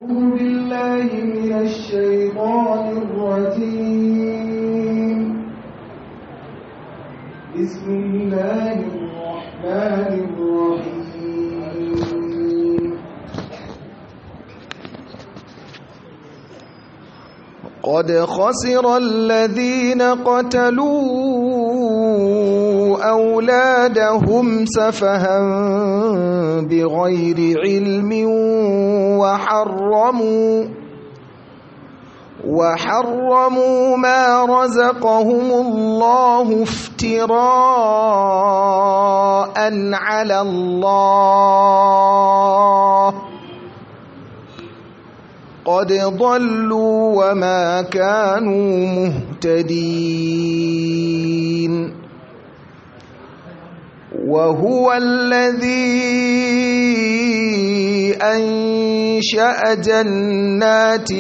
بالله من الشيطان الرجيم بسم الله الرحمن الرحيم قد خسر الذين قتلوا أولادهم سفها بغير علم وحرموا ما رزقهم الله افتراء على الله قد ضلوا وما كانوا مهتدين وهو الذي أنشأ جنات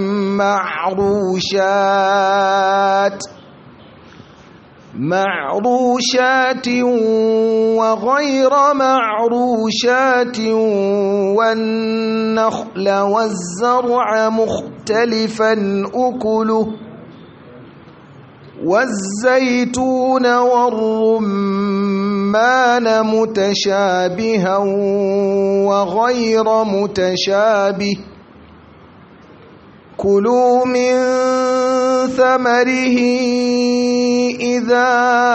معروشات وغير معروشات والنخل والزرع مختلفا أكله والزيتون والرمان متشابها وغير متشابه كلوا من ثمره إذا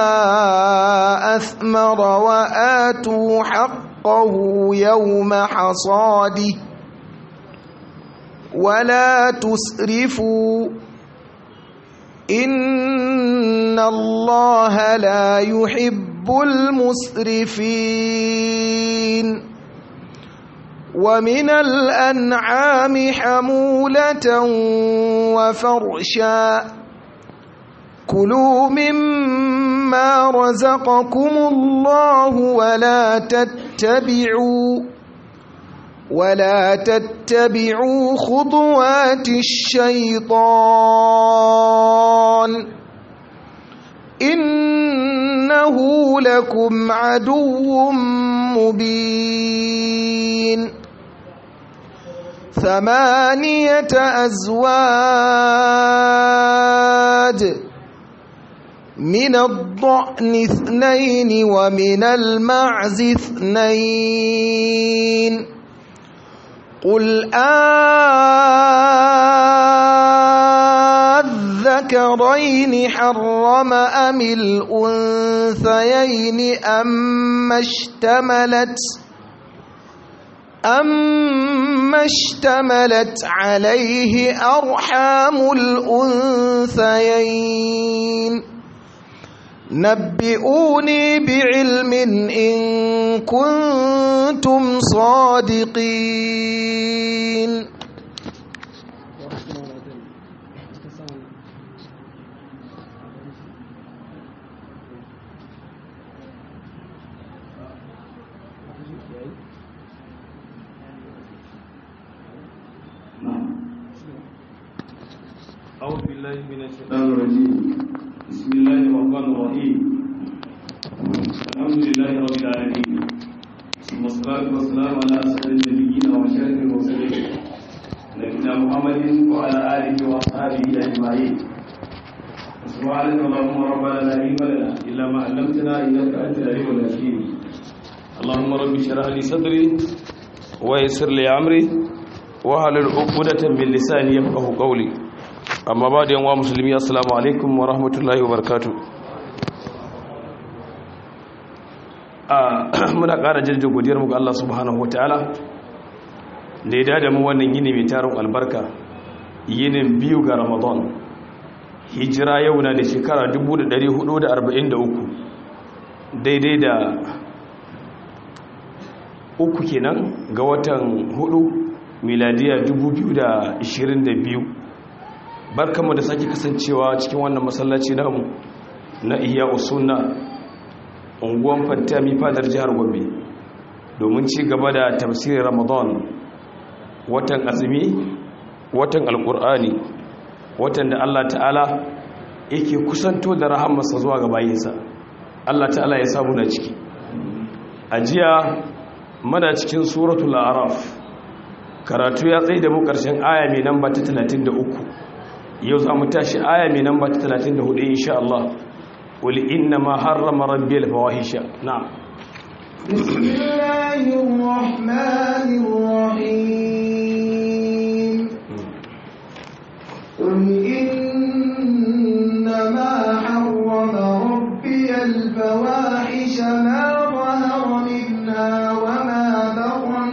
أثمر وآتوا حقه يوم حصاده ولا تسرفوا إن الله لا يحب المسرفين ومن الأنعام حمولة وفرشا كلوا مما رزقكم الله ولا تتبعوا خطوات الشيطان إنه لكم عدو مبين 8 أزواج من الضأن 2 ومن المعز 2 قل أذكرين حرم أم الأنثيين أما اشتملت عليه أرحام الأنثيين نبئوني بعلم إن كنتم صادقين أعوذ بالله من الشيطان الرجيم بسم الله الرحمن الرحيم الحمد لله رب العالمين ثم الصلاة والسلام على أسعد النبيين وأشرف المرسلين نبينا محمد وعلى آله وأصحابه أجمعين سبحانك اللهم ربنا لا علم لنا إلا ما علمتنا إنك أنت العليم الحكيم اللهم رب اشرح لي صدري ويسر لي أمري واحلل عقدة من لساني يفقهوا قولي amma ba da yanwa musulmi assalamu alaikum wa rahmatullahi wa barakatuh muna ƙara jirgin godiyar mu ga Allah subhanahu wataala da ya dada mu wannan yini mai tarin albarka yinin 2 ga Ramadan hijira yau na da shekara 1443 daidai da 3 kenan ga watan 4 miladiya 2022 barkamu da sake kasancewa cikin wannan masallaci namu na Ihya Usunna unguwan Fantami fadar jihar Gombe domin ci gaba da tafsirin Ramadan watan azumi watan alqur'ani watan da Allah ta'ala yake kusanto da rahamarsa zuwa ga bayinsa Allah ta'ala ya samu da ciki ajiya muna cikin suratul a'raf karatu ya tsaye da mu ƙarshen aya mai namba ta 33 yau za mu tashi aya mai namba ta 34 insha Allah qul inna ma harrama rabbi al-fawahisha na'am bismillahir rahmanir rahim qul inna ma harrama rabbi al-fawahisha ma dhahara minha wa ma batan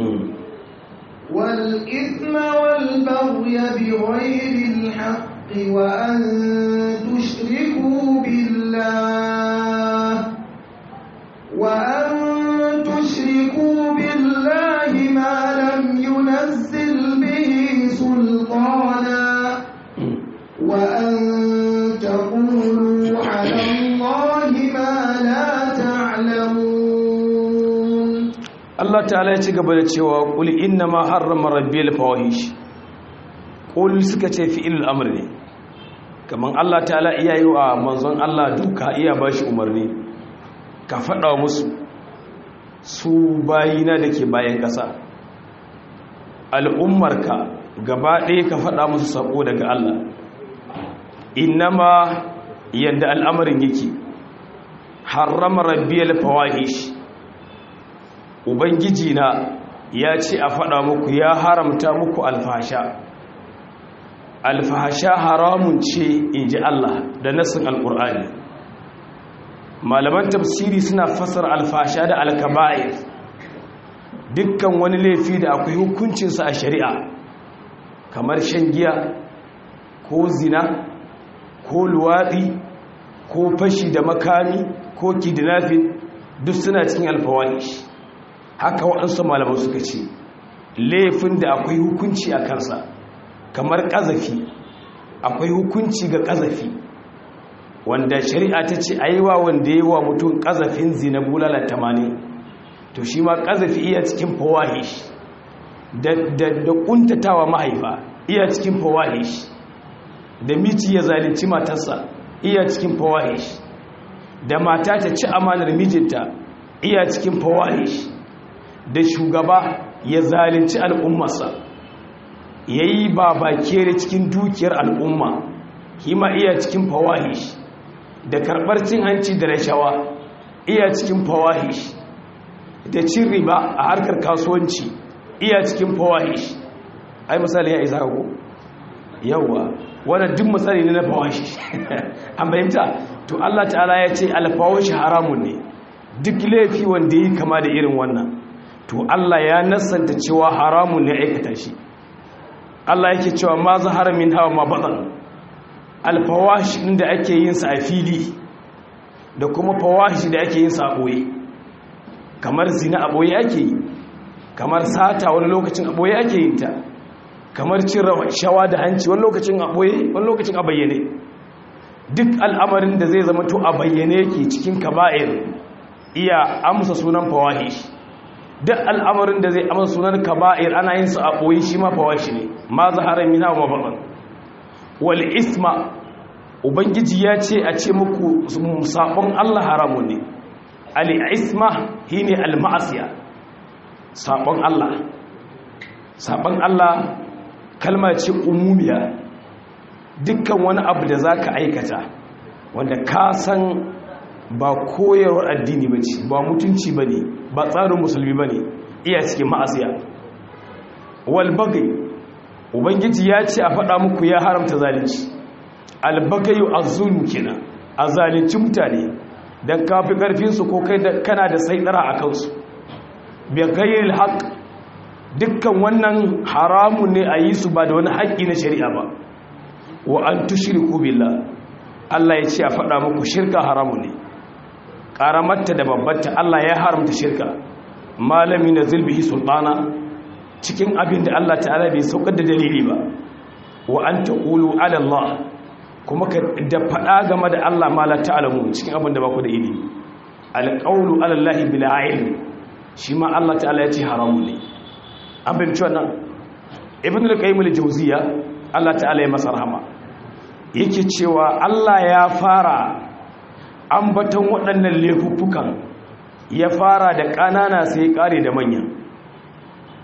والإثم والبغي بغير الحق وأن تشركوا بالله ما لم ينزل به سلطانا وأن تقولوا على الله ما لا تعلمون. Allah ta'ala ya ci gaba da cewa qul inna ma harrama rabbil fawahish qul suka ce fi'il amr ne kaman Allah ta'ala iya yi wa manzon Allah duka iya bashi umarni ka fada musu su bayina dake bayan kasa al'ummarka gaba ɗaya ka fada musu sako daga Allah innama yadda al'amarin yake harrama rabbil fawahish ubangiji na ya ce a faɗa muku ya haramta muku alfahasha haramun ce in ji Allah da nassin alƙur'ani malaman tafsiri suna fasar alfahasha da alkaba'ir dukkan wani laifi da akwai hukuncinsa a shari'a kamar shan giya ko zina ko luwaɗi ko fashi da makami ko kidnapping duk suna cikin alfawahish haka waɗansu malaman suka ce laifin da akwai hukunci a kansa kamar ƙazafi akwai hukunci ga ƙazafi wanda shari'a ta ce a yi wa wanda yi wa mutum ƙazafin zina bulala 80 to shi ma ƙazafi iya cikin fawahish da ƙuntatawa mahaifa iya cikin fawahish da miji ya zalunci matarsa iya cikin fawahish da mata ta ci amanar mijinta iya cikin fawahish da shugaba ya zalunci al'ummarsa ya yi babakere cikin dukiyar al'umma kima iya cikin fawahish da karɓar cin hanci da rashawa iya cikin fawahish da cin riba a harkar kasuwanci iya cikin fawahish ai misali ya isa ko yawa wannan duk misali ne na fawahish an bayyanta to Allah ta'ala ya ce alfawahish haramun ne duk laifi wanda yi kama da irin wannan to Allah ya nasanta cewa haramun ne aikata shi Allah yake cewa ma zahara min hawa ma batan alfawahish din da ake yin sa a fili da kuma fawahish da ake yin sa a boye kamar zina a boye ake yi kamar sata wani lokacin a boye ake yin ta kamar cin shawa da hanci wani lokacin a boye wani lokacin a bayyane duk al'amarin da zai zama to a bayyane yake cikin kaba'ir iya amsa sunan fawahish duk al'amarin da zai amsa sunan kaba'ir ana yin sa a boye shi ma fawahish ne ma zahara mina wa batan wal isma ubangiji ya ce a ce muku sabon Allah haramun ne al isma shine al ma'asiya sabon Allah kalma ce umumiya dukkan wani abu da zaka aikata wanda ka san ba koyarwar addini bace ba mutunci bane ba tsarin musulmi bane iya cikin ma'asiya wal baghi ubangiji ya ce a faɗa muku ya haramta zalunci al baghi az-zulm kenan azalunci mutane dan kafi karfin su ko kai da kana da saidara a kansu bi ghayril haqq dukkan wannan haramun ne a yi su ba da wani haƙƙi na shari'a ba wa an tushriku billah Allah ya ce a faɗa muku shirka haramun ne ƙaramarta da babbarta Allah ya haramta shirka malami na zulbihi sultana cikin abin da Allah ta'ala bai saukar da dalili ba wa an taqulu ala Allah kuma ka da faɗa game da Allah ma la ta'lamu cikin abin da ba ku da ilimi alqawlu ala Allah bila ilm shi ma Allah ta'ala ya ce haramun ne an fahimci wannan ibn al-qayyim al-jawziya Allah ta'ala ya masa rahama yake cewa Allah ya fara ambaton waɗannan laifuffukan ya fara da ƙanana sai kare da manya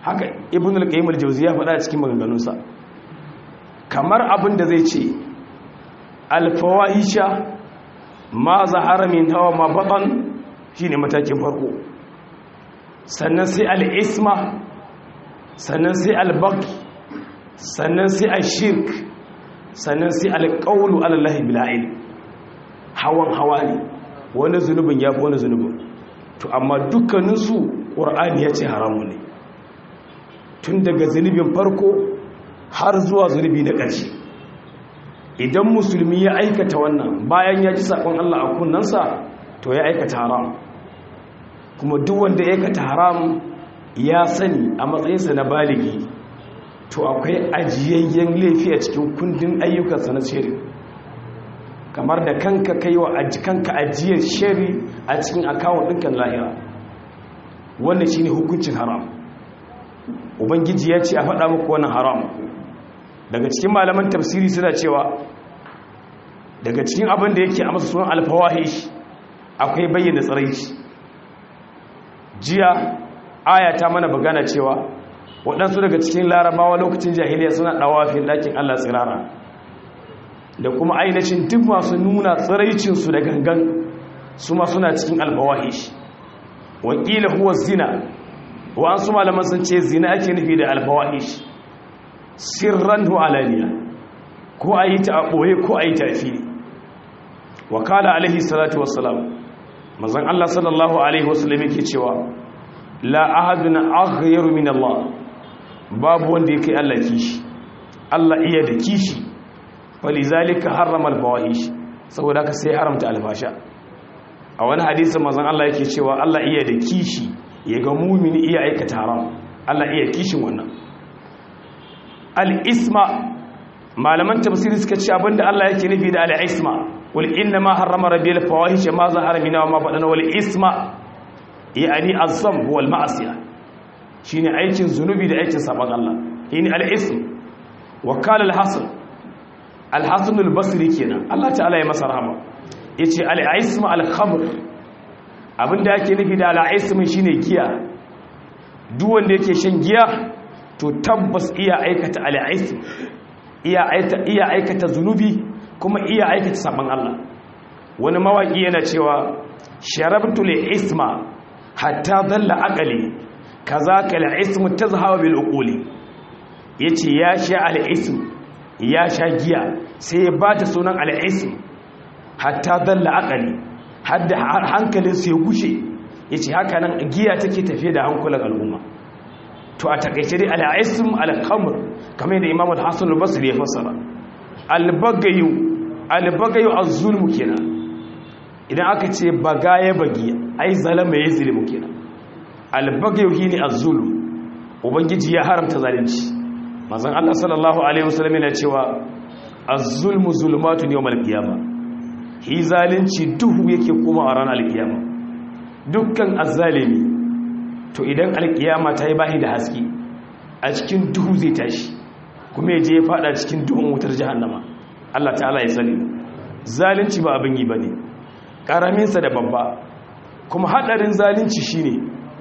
haka ibn al-qayyim al-jawziyya faɗa cikin maganganunsa kamar abin da zai ce al-fawahisha ma zahara min hawa ma batan shine matakin farko, sannan sai al-isma, sannan sai al-baghi, sannan sai al-shirk, sannan sai al-qawlu ala allahi bil ilm. hawan hawa ne, wani zunubin ya fi wani zunubin, to amma dukkaninsu ƙur'ani ya ce haramu ne, tun daga zunubin farko har zuwa zunubi na ƙarshe. Idan musulmi ya aikata wannan bayan ya ji saƙon Allah a kunnansa, to ya aikata haram, kuma duk wanda ya aikata haram ya sani a matsayinsa na baligi, to akwai ajiyayyen laifi a cikin kundin ayyukansa na shari, kamar da kanka kai wa kanka ajiyar shari a cikin akawun ɗinkan lahira. Wannan shi ne hukuncin haram. Ubangiji ya ce a faɗa muku wannan haram. Daga cikin malaman tafsiri suna cewa daga cikin abin da yake a masa sunan alfawahish akwai bayyana tsiraici. Jiya aya ta mana bagana cewa waɗansu daga cikin larabawa lokacin jahiliya suna ɗawafin ɗakin Allah tsirara, da kuma ainihin duk masu nuna tsiraicinsu da gangan su ma suna cikin alfawahish. Wakila huwa zina, wa'ansu malaman sun ce zina ake nufi da alfawahish, sirran hu alaniya, ko a yi ta a ɓoye ko a yi ta a fili. Wakala alaihi salatu wassalam, mazan Allah sallallahu alaihi wasallam yake cewa la ahadun aghyaru min Allah, babu wanda ya kai Allah kishi, Allah iya da kishi, falizalika harrama alfawahish, saboda ka sai haramta alfasha. A wani hadisin mazan Allah yake cewa Allah iya da kishi, ya ga mumini iya aikata haram, Allah iya kishin wannan. Al-isma, malaman tafsiri suka ce abinda Allah yake nufi da al-isma, wal inna ma harrama rabbil fawahish ma zahara minha wa ma badana, wal isma yani az-zamb wal ma'siyah, shine aikin zunubi da aikin saban Allah, shine al-ism. Wa qala al-hasan, al-hasan al-basri kenan, Allah ta'ala ya masa rahama, yace al-ism al-khamr, abinda yake nufi da al-ism shine giya. Duk wanda yake shan giya to tabbas iya aikata al-ism, iya aikata zunubi, kuma iya aikata saban Allah. Wani mawaki yana cewa sharabtu al-isma hatta dalla aqli kazaka al-ism tazhabu bil uquli, yace ya sha al-ism, ya sha giya sai ya bata sunan al-ism hatta dalla aqli, hadda hankalin sai ya gushe. Yace haka nan giya take tafiye da hankulan al'umma. To a takeice dai al-ism al-khamr, kamar yadda Imam al-Hasan al-Basri ya fassara. Al-bagayu az-zulm kenan. Idan aka ce bagaye bagi, ai zalama ya zulmu kenan. Al-bagayu shine az-zulm, ubangiji ya haramta zalunci. Manzon Allah sallallahu alaihi wasallam yana cewa az-zulmu zulumatun yawm al-qiyamah, hi zalunci duhu yake kuma a ranar al-qiyama. Dukkan azzalimi to idan al-qiyama ta yi bahi da haske, a cikin duhu zai tashi, kuma ya je ya fada cikin duhun wutar jahannama. Allah ta'ala ya sani. Zalunci ba abin yi bane, karaminsa da babba. Kuma hadarin zalunci shine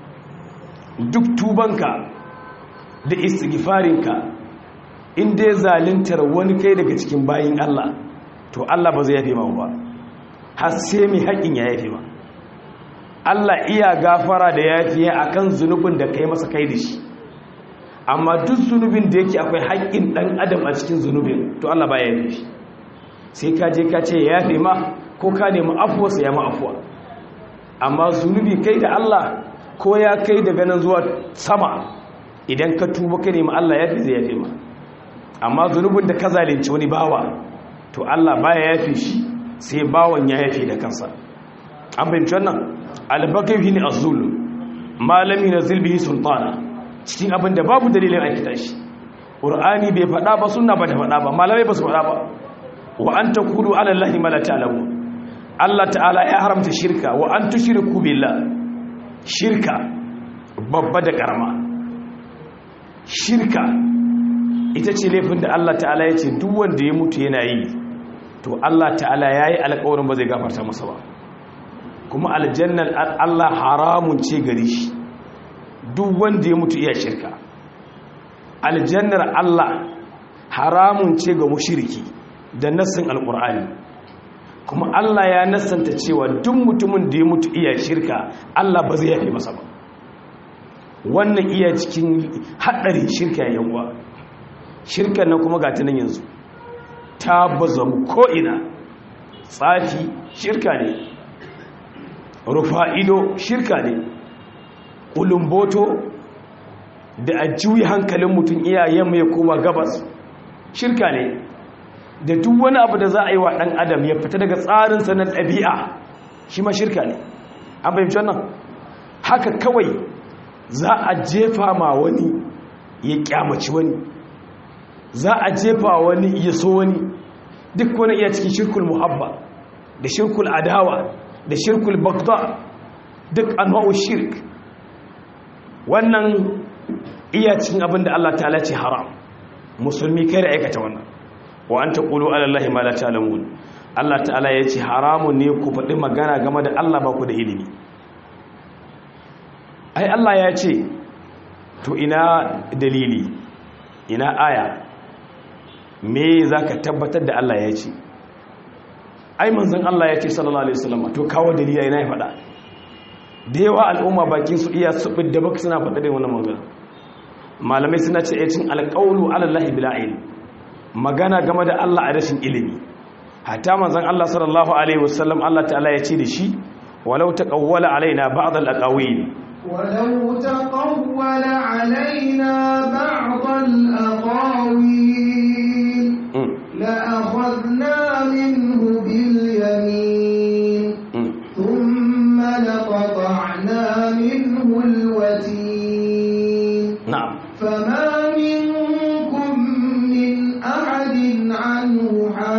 duk tubanka da istighfarinka, inda ya zaluntar wani kai daga cikin bayin Allah, to Allah ba zai yafe ma ba, har sai mai haƙin ya yafe ma. Allah iya gafara da yafiya akan zunubin da kai masa kai da shi, amma duk zunubin da yake akwai haƙƙin ɗan adam a cikin zunubin, to Allah ba ya yafe shi. Sai ka je ka ce ya yafe ma, ko ka nemi afuwarsa ya ma afuwa. Amma zunubi kai da Allah, ko ya kai daga nan zuwa sama, idan ka tuba ka nemi Allah yafe zai yafe ma. Amma zunubin da ka zalunci wani bawa, to Allah baya yafe shi sai bawan ya yafe da kansa. An fahimci wannan? Al-baqi ne az-zulm, malami na zilbihi sultana, cikin abin da babu dalilin aikata shi. Qur'ani bai faɗa ba, sunna ba ta faɗa ba, malamai ba su faɗa ba. Wa an taqulu ala Allahi ma la ta'lamun. Allah ta'ala ya haramta shirka, wa an tushriku billah, shirka babba da karama. Shirka ita ce laifin da Allah ta'ala ya ce duk wanda ya mutu yana yi, to Allah ta'ala ya yi alƙawarin ba zai gafarta masa ba. Kuma aljannar Allah haramun ce gare shi, duk wanda ya mutu iya shirka. aljannar Allah haramun ce ga mushriki da nassin alqur'ani kuma Allah ya nassanta cewa duk mutumin da ya mutu iya shirka Allah ba zai yafe masa ba wannan iya cikin haɗarin shirka ya yawa shirka na kuma ga tunan yanzu ta bazamu ko'ina tsafi shirka ne rufa'ido shirka ne ƙulumboto da a juyi hankalin mutum iyayen mai koma gabas shirka ne da duk wani abu da za a yi wa ɗan adam ya fita daga tsarinsa na ɗabi'a shi ma shirka ne an fahimci wannan haka kawai za a jefa ma wani ya kyamaci wani za a jefa wani ya so wani duk wani iya cikin shirkul muhabba da shirkul adawa da shirkul bagda duk anwa'u shirk wannan iya cikin abin da Allah ta'ala ce haram musulmi kai da aikata wannan wa an taqulu ala allahi ma la ta'lamun Allah ta'ala ya ce haramun ne ku faɗi magana game da Allah ba ku da ilimi ai Allah ya ce to ina dalili ina aya me zaka tabbatar da Allah ya ce ai manzon Allah ya ce sallallahu alaihi wasallam to kawo dalili ina ya faɗa da yawa al'umma bakin su iya subid da baka suna faɗa da wannan magana malamai suna ce cin alqawlu ala allahi bila ilm magana game da Allah a rashin ilimi hatta manzon Allah sallallahu alaihi wasallam Allah ta'ala ya ce da shi walau taqawwala alaina ba'd al-aqawil ولو تقول علينا بعض الأقاويل لأخذنا منه باليمين ثم لقطعنا منه الوتين نعم فما منكم من أحد عنه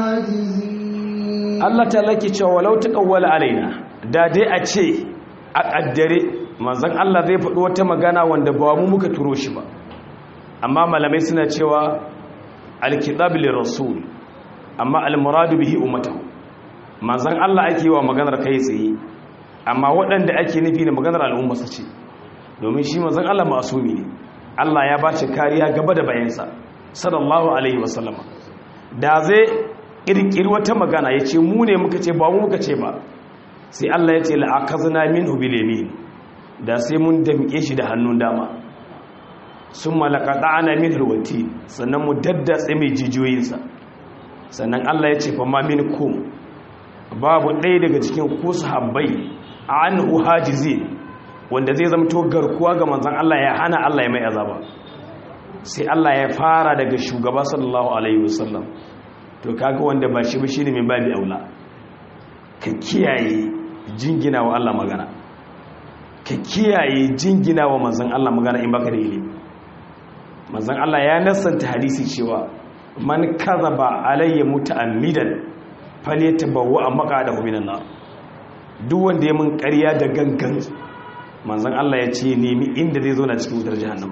حاجزين الله تعالى كي ولو تقول علينا da dai a ce a kaddare manzon Allah zai faɗi wata magana wanda ba mu muka turo shi ba amma malamai suna cewa alkitab lirrasul amma almuradu bihi ummatahu manzon Allah ake yi wa maganar kai tsaye amma waɗanda ake nufi da maganar al'umma su ce domin shi manzon Allah masumi ne Allah ya ba shi kariya gaba da bayansa sallallahu alaihi wasallam da zai kirkiri wata magana yace mu ne muka ce ba mu muka ce ba sai Allah ya ce la'akazna minhu bil yamin da sai mun damke shi da hannun dama sun malakata ana min ruwati sannan mu daddatse mai jijiyoyinsa sannan Allah ya ce fa ma min kum babu ɗaya daga cikin ku sahabbai an uhajizi wanda zai zamto garkuwa ga manzon Allah ya hana Allah ya mai azaba sai Allah ya fara daga shugaba sallallahu alaihi wasallam to kaga wanda ba shi ba shine mai babi aula ka kiyaye jingina wa Allah magana ka kiyaye jingina wa manzon Allah magana in baka da ilimi manzon Allah ya nassanta hadisi cewa man kadhaba alayya muta'ammidan falyatabawwa maq'adahu minan nar duk wanda ya mun ƙarya da gangan manzon Allah ya ce nemi inda zai zo na cikin wutar jahannama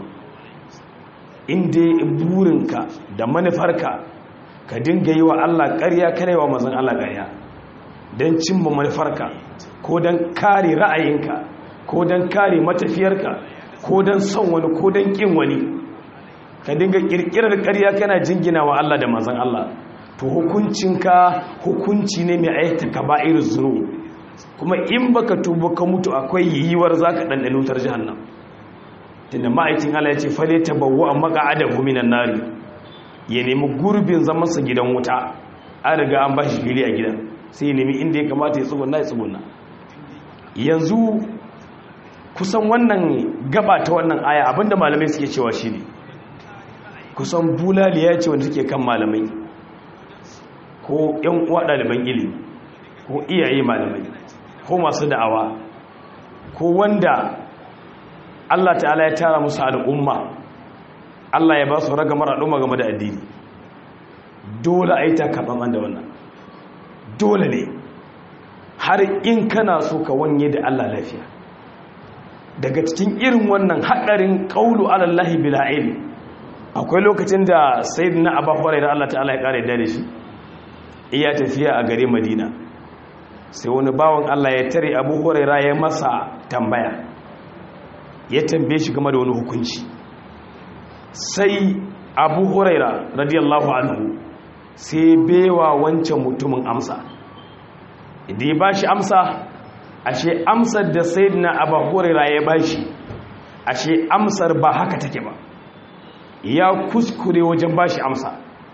inda burinka da manufarka ka dinga yi wa Allah ƙarya kana yi wa manzon Allah ƙarya don cimma manufarka ko don kare ra'ayinka ko don kare matafiyarka ko don son wani ko don ƙin wani ka dinga ƙirƙirar ƙarya kana jingina wa Allah da manzon Allah to hukuncinka hukunci ne mai aikata kaba'ir zuru kuma in baka tuba ka mutu akwai yiwuwar zaka dandane wutar jahannam tunda ma'aikin Allah ya ce fale tabawwa maq'adahu minan nar ya nemi gurbin zaman sa gidan wuta an riga an bashi fili a gidan sai ya nemi inda ya kamata ya tsuguna yanzu kusan wannan gaba ta wannan aya abinda malamai suke cewa shine kusan bulaliya ce wanda take kan malamai ko ƴan uwa ɗaliban ilimi ko iyaye malamai ko masu da'awa ko wanda Allah ta'ala ya tara musu al'umma Allah ya ba su ragamar al'umma game da addini dole a yi takaɓaɓan da wannan dole ne har in kana so ka wanye da Allah lafiya daga cikin irin wannan haɗarin ƙaulu alallahi bila'il akwai lokacin da sayyidina Abu Hurairah Allah ta'ala ya ƙara da shi iya tafiya a gare Madina sai wani bawan Allah ya tare Abu Hurairah ya masa tambaya ya tambaye shi game da wani hukunci sai Abu Huraira radiyallahu anhu sai bewa wancan mutumin amsa, idan ya bashi amsa, ashe amsar da sayyidina Abu Huraira ya bashi, ashe amsar ba haka take ba, ya kuskure wajen bashi amsa.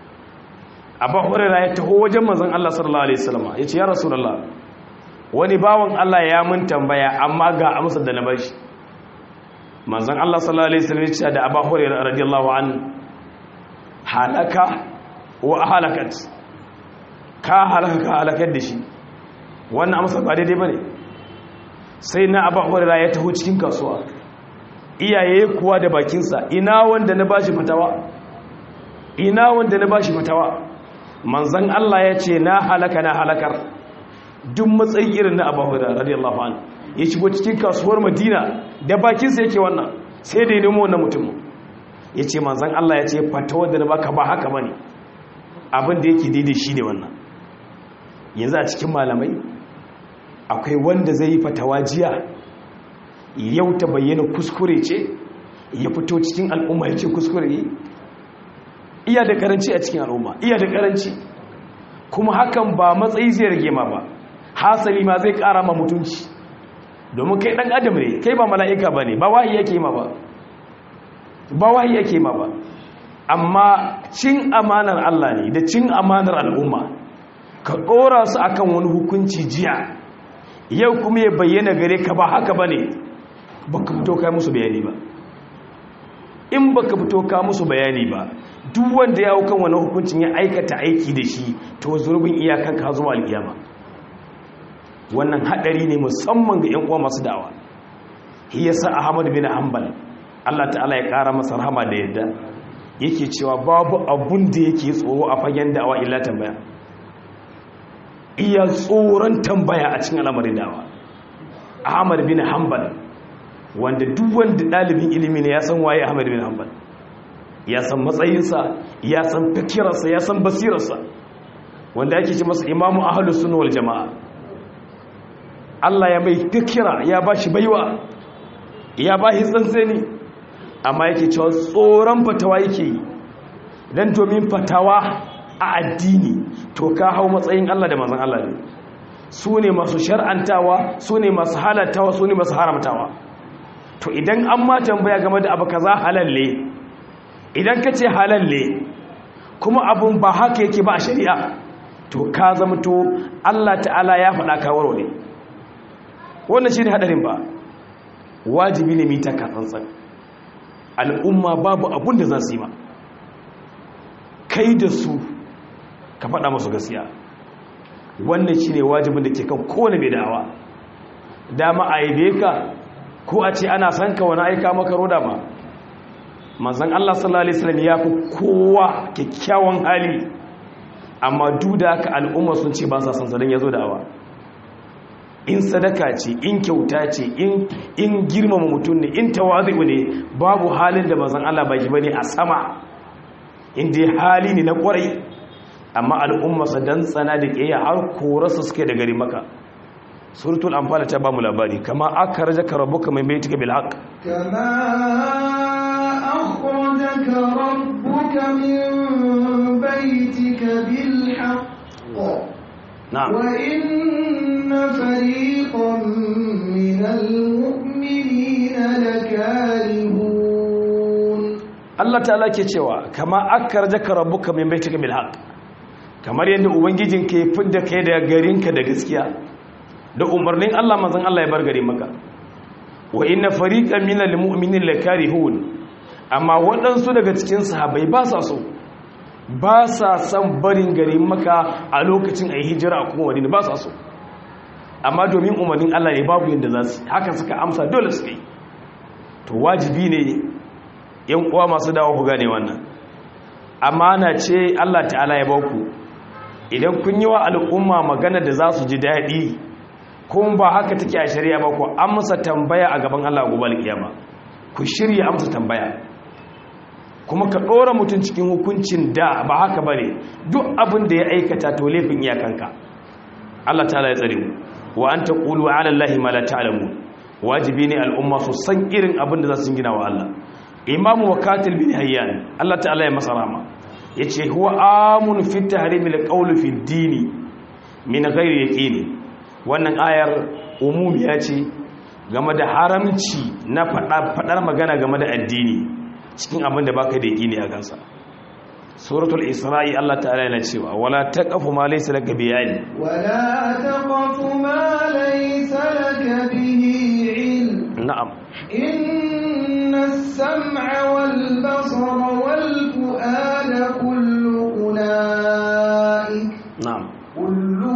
Abu Huraira ya taho wajen manzon Allah sallallahu alaihi wasallam, yace ya rasulullah, wani bawan Allah ya mun tambaya amma ga amsar da na bashi. Manzon Allah sallallahu alaihi wasallam ya ce da Abu Huraira radiyallahu anhu, halaka wa halakat, ka halaka ka halakar da shi, wannan amsa ba daidai bane. Sai na Abu Hurairah ya taho cikin kasuwa, iyaye kuwa da bakinsa, ina wanda na bashi fatawa, ina wanda na bashi fatawa. Manzon Allah ya ce na halaka na halakar. Duk matsayi irin na Abu Hurairah radiyallahu anhu ya shigo cikin kasuwar Madina da bakinsa yake wannan, sai da ya nemo wannan mutum. Ya ce manzan Allah ya ce fatawa da na baka ba haka bane, abin da yake daidai shi ne wannan. Yanzu a cikin malamai akwai wanda zai yi fatawa jiya yau ta bayyana kuskure ce, ya fito cikin al'umma ya ce kuskure ne? Iya da karanci a cikin al'umma, iya da karanci, kuma hakan ba matsayi zai rage ma ba, hasali ma zai kara ma mutunci, domin kai dan adam ne, kai ba mala'ika ba ne, ba wahayi yake ma ba, ba wahayi yake ma ba. Amma cin amanar Allah ne da cin amanar al'umma, ka ɗora su akan wani hukunci jiya, yau kuma ya bayyana gare ka ba haka ba ne, ba ka fito ka musu bayani ba. In ba ka fito ka musu bayani ba, duk wanda ya hau kan wani hukuncin ya aikata aiki da shi, to zurbin iyakan ka zuwa alkiyama. Wannan haɗari ne musamman ga 'yan uwa masu da'awa. Hiyasa Ahmad bin Hanbal, Allah ta'ala ya ƙara masa rahama da yadda, yake cewa babu abun da yake tsoro a fagen da'awa illa tambaya. Iya tsoron tambaya a cikin al'amarin da'awa. Ahmad bin Hanbal, wanda duk wanda ɗalibin ilimi ne ya san waye Ahmad bin Hanbal, ya san matsayinsa, ya san fikirarsa, ya san basirarsa, wanda yake ce masa imamu ahlus sunna wal jama'a. Allah ya mai fikira, ya bashi baiwa, ya bashi tsantseni, amma yake cewa tsoron fatawa yake yi, dan domin fatawa a addini to ka hau matsayin Allah da manzon Allah ne. Su ne masu shar'antawa, su ne masu halattawa, su ne masu haramtawa. To idan an ma tambaya game da abu kaza halalle, idan ka ce halalle kuma abun ba haka yake ba a shari'a, to ka zama to Allah ta'ala ya faɗa ka warware. Wannan shi ne haɗarin ba. Wajibi ne mita ka tsantsan. Al'umma babu abun da za su yi ma, kai da su ka faɗa masu gaskiya. Wannan shi ne wajibin da ke kan kowane mai da'awa. Dama a yabe ka ko a ce ana san ka wani aika maka roda ma. Manzon Allah sallallahu alaihi wasallam ya fi kowa kyakkyawan hali, amma duk da haka al'umma sun ce ba sa san sadan yazo da'awa. In sadaka ce, in kyauta ce, in girmama mutum ne, in tawazu ne, babu halin da manzon Allah baki bane a sama, inda hali ne na kwarai. Amma al'umma sa dan tsana da kiyaye har korarsa suke da gari maka. Suratul Anfal ta ba mu labari, kama akhrajaka rabbuka min baytika bil haqq, kama akhrajaka rabbuka min baytika bil haqq, na'am, wa inna fariqan minal mu'minina lakarihun. Allah ta'ala ke cewa kama akhrajaka rabbuka min baytika bil haqq, kamar yadda ubangijinka ya fidda kai daga garinka da gaskiya, da umarnin Allah manzon Allah ya bar gare maka. Wa inna fariqan minal mu'minin lakarihun, amma waɗansu daga cikin sahabbai ba sa so, ba sa son barin gare maka a lokacin ayi hijira a kuma wadina, ba sa so. Amma domin umarnin Allah ne babu yadda za su, haka suka amsa dole su yi. To wajibi ne yan uwa masu dawo ku gane wannan amana ce Allah ta'ala ya baku. Idan kun yi wa al'umma magana da za su ji daɗi, kuma ba haka take a shari'a ba, ku amsa tambaya a gaban Allah gobe alkiyama. Ku shirya amsa tambaya, kuma ka ɗora mutum cikin hukuncin da ba haka ba ne, duk abin da ya aikata to laifin iyakanka. Allah ta'ala ya tsare mu. Wa an taqulu 'ala Allahi ma la ta'lamun, wajibi ne al'umma su san irin abin da za su gina wa Allah. imamu wakatil bin hayyan Allah ta'ala ya masa rama yace huwa amun fi tahrimil qawl fi dini min ghairi yaqini. wannan ayar umumiya ce game da haramci na fadar magana game da addini cikin abin da baka da yaqini a kansa. suratul isra'i Allah ta'ala yana cewa wala taqfu ma laysa laka bihi ilm wala taqfu ma laysa laka bihi ilm na'am inna as-sam'a wal basara wal fu'ada kullu ulaik na'am kullu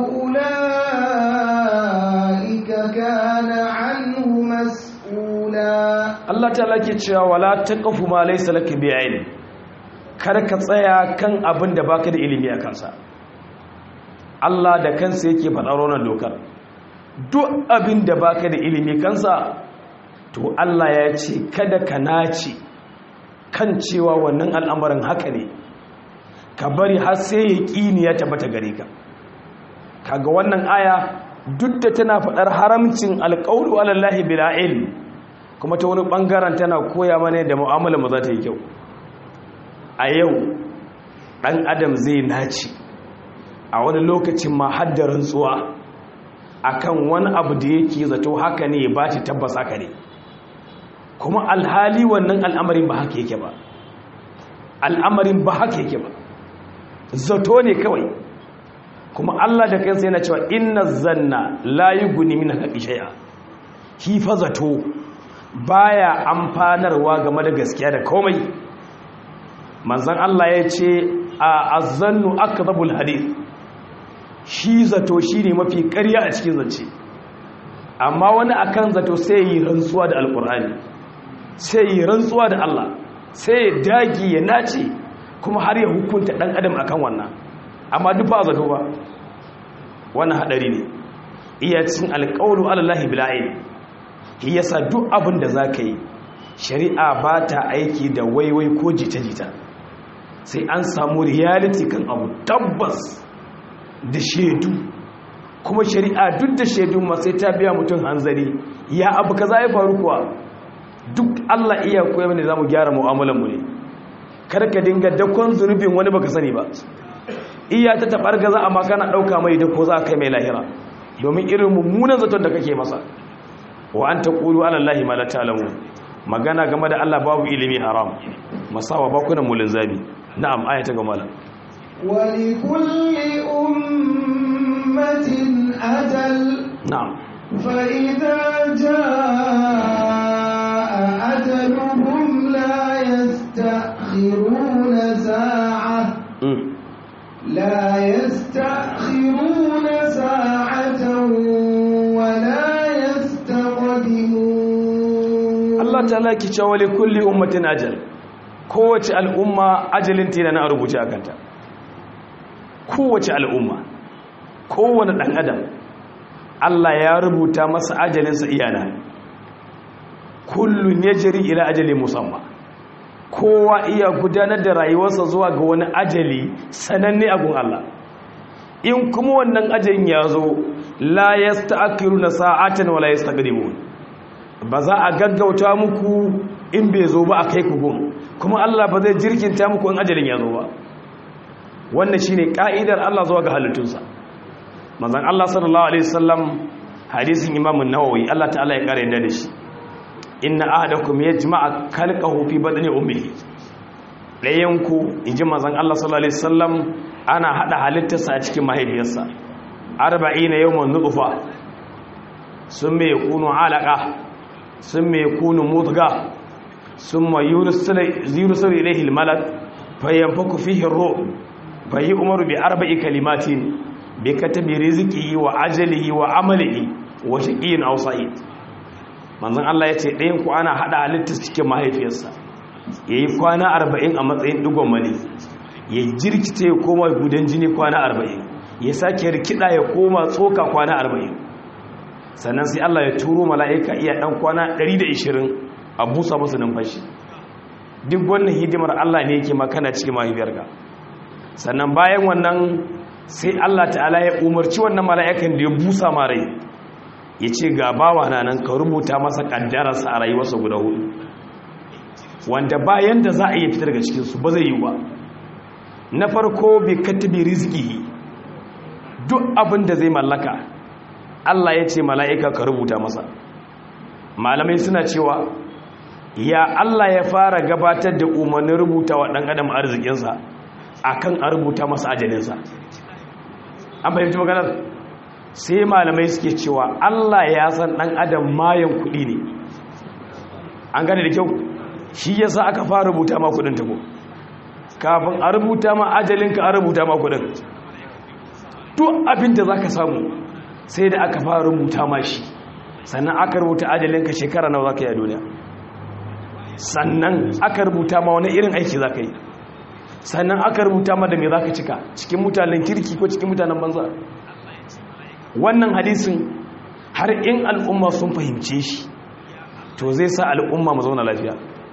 ulaika kana anhu mas'ula. Allah ta'ala ke cewa wala taqfu ma laysa laka bihi ilm, kar ka tsaya kan abin da baka da ilimi a kansa. Allah da kansa yake faɗa wannan dokar, duk abin da baka da ilimi kansa to Allah ya ce kada ka nace kan cewa wannan al'amarin haka ne, ka bari har sai yaqini ya tabbata gare ka. kaga wannan aya duk da tana faɗar haramcin alqawlu ala Allahi bila ilm, kuma ta wani bangaren tana koya mana da mu'amala mu za ta yi kyau. a yau ɗan adam zai naci a wani lokacin ma hadda rantsuwa akan wani abu da yake zato haka ne ya baci tabbas haka ne, kuma alhali wannan al'amarin ba haka yake ba, al'amarin ba haka yake ba, zato ne kawai. kuma Allah da kansa yana cewa inna zanna la yughni min haqqi shay'a, shi fa zato baya amfanarwa game da gaskiya da komai. manzan Allah ya ce a azannu akdhabul hadith, shi zato shine mafi ƙarya a cikin zance. amma wani akan zato sai yi rantsuwa da alqur'ani, sai yi rantsuwa da Allah, sai ya dagi ya nace kuma har ya hukunta dan adam akan wannan, amma duk ba zato ba. wannan hadari ne, iya cikin alqawlu ala Allah bil ayn. yasa duk abin da zaka yi shari'a ba ta aiki da waiwai ko jita-jita, sai an samu reality kan abu tabbas da shaidu. kuma shari'a duk da shaidu ma sai ta biya mutum hanzari, ya abu kaza ya faru kuwa. duk Allah iya koyar ne zamu gyara mu'amalar mu ne, kar ka dinga dakon zunubin wani baka sani ba. iya ta tabar gaza amma kana dauka mai da ko za kai mai lahira, domin irin mummunan zaton da kake masa. wa an taqulu ala Allahi ma la ta'lamun, magana game da Allah babu ilimi haram, masawa bakunan mulin zabi. na'am, aya ta gama. wa likulli ummatin ajal, na'am, fa idza jaa ajaluhum la yastakhiruna sa'a la yastakhiruna sa'atan wa la yastaqdimun. Allah ta'ala ki cewa li kulli ummatin ajal, kowace al'umma ajalin ta yana rubuce a kanta. kowace al'umma, kowane ɗan adam Allah ya rubuta masa ajalinsa iyana. kullun yajri ila ajali musamma, kowa iya gudanar da rayuwarsa zuwa ga wani ajali sananne a gun Allah. in kuma wannan ajalin ya zo la yasta'khiruna sa'atan wa la yastaqdimun, ba za a gaggauta muku in bai zo ba a kai ku gun, kuma Allah ba zai jirkinta muku in ajalin ya zo ba. wannan shine ka'idar Allah zuwa ga halittunsa. manzon Allah sallallahu alaihi wasallam, hadisin Imam an-Nawawi Allah ta'ala ya kare da shi, inna ahadakum yajma'a khalqahu fi batni ummihi, dayanku inji manzon Allah sallallahu alaihi wasallam ana hada halittarsa a cikin mahaifiyarsa 40 yawman nutfa, summa yakunu alaqa, summa yakunu mudgha, summa yursalu ilayhi al-malak fayanfaku fihi ar-ruh, fayyumaru bi 4 kalimatin bi katabi rizqihi wa ajalihi wa amalihi wa shaqiyyin aw sa'id. manzon Allah yace ɗayan ku ana hada halittar cikin mahaifiyarsa, yayi kwana 40 a matsayin digon mani, ya jirkite ya koma gudan jini kwana 40, ya sake rikida ya koma tsoka kwana 40, sannan sai Allah ya turo mala'ika iya dan kwana 120 a busa masa numfashi. duk wannan hidimar Allah ne yake makana cikin mahaifiyarka. sannan bayan wannan sai Allah ta'ala ya umarci wannan mala'ikan da ya busa ma rai, ya ce ga bawa na nan ka rubuta masa kaddararsa a rayuwarsa guda 4. wanda bayan da za a iya fitar daga cikinsu ba zai yi ba. Na farko bi katibi rizki, duk abin da zai mallaka Allah ya ce mala'ika ka rubuta masa. Malamai suna cewa ya Allah ya fara gabatar da umarnin rubuta wa ɗan adam arzikinsa akan a rubuta masa ajalinsa. An fahimci maganar? Sai malamai suke cewa Allah ya san ɗan adam mayan kuɗi ne. An gane da kyau? Shi yasa aka fara rubuta ma kuɗin tako, kafin a rubuta ma ajalinka a rubuta ma kuɗin. Duk abin da za ka samu sai da aka fara rubuta ma shi, sannan aka rubuta ajalinka shekara nawa za ka yi a duniya, sannan aka rubuta ma wani irin aiki za ka yi, sannan aka rubuta ma da me za ka cika, cikin mutanen kirki ko cikin mutanen banza. Wannan hadisin har in al'umma sun fahimce shi to zai sa al'umma mu zauna lafiya.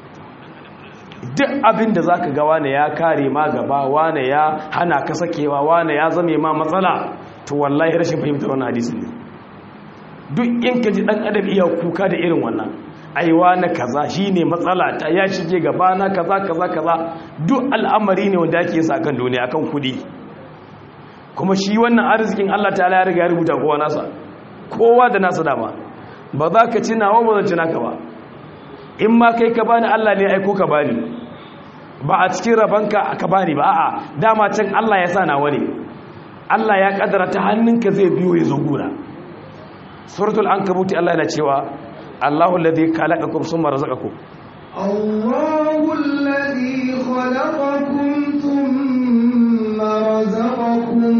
Duk abin da za ka ga wane ya kare ma gaba, wane ya hana ka sakewa, wane ya zame ma matsala, to wallahi rashin fahimtar wannan hadisin ne. Duk in ka ji ɗan adam iya kuka da irin wannan, aiwa na kaza shi ne matsala ta ya shige gaba na kaza kaza kaza, duk al'amari ne wanda ake sa kan duniya akan kudi. Kuma shi wannan arzikin Allah ta'ala ya riga ya rubuta kowa nasa, kowa da nasa dama. Ba za ka ci nawa ba zan ci naka ba. In ma kai ka bani Allah ne aiko ka bani, ba a cikin rabanka ka bani ba, a'a dama can Allah ya sa nawa ne. Allah ya kaddara ta hannunka zai biyo ya zo gura. Suratul Ankabut Allah yana cewa Allahu alladhi khalaqakum thumma razaqakum. Allahu alladhi khalaqakum thumma razaqakum.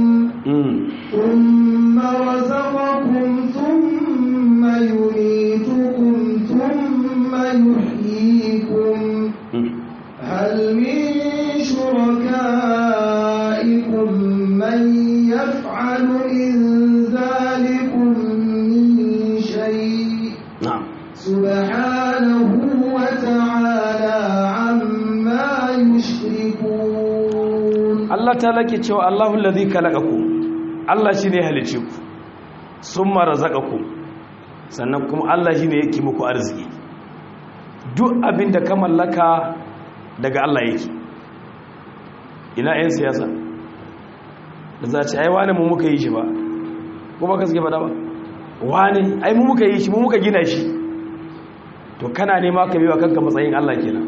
Thumma razaqakum thumma yumitukum thumma yuhyikum. Hal min shurakaikum man yaf'alu min dhalikum min shay'. Na'am. Subhanahu wa ta'ala amma yushrikun. Allah ta lake cewa Allahu alladhi khalaqakum, Allah shine ya halice ku, summa razaqakum, sannan kuma Allah shine yake muku arziki. Duk abin da ka mallaka daga Allah yake. Ina 'yan siyasa da za ce ai wani mu muka yi shi ba, ko ba ka suke faɗa ba, wani ai mu muka yi shi, mu muka gina shi. To kana nema ka biwa kanka matsayin Allah kenan.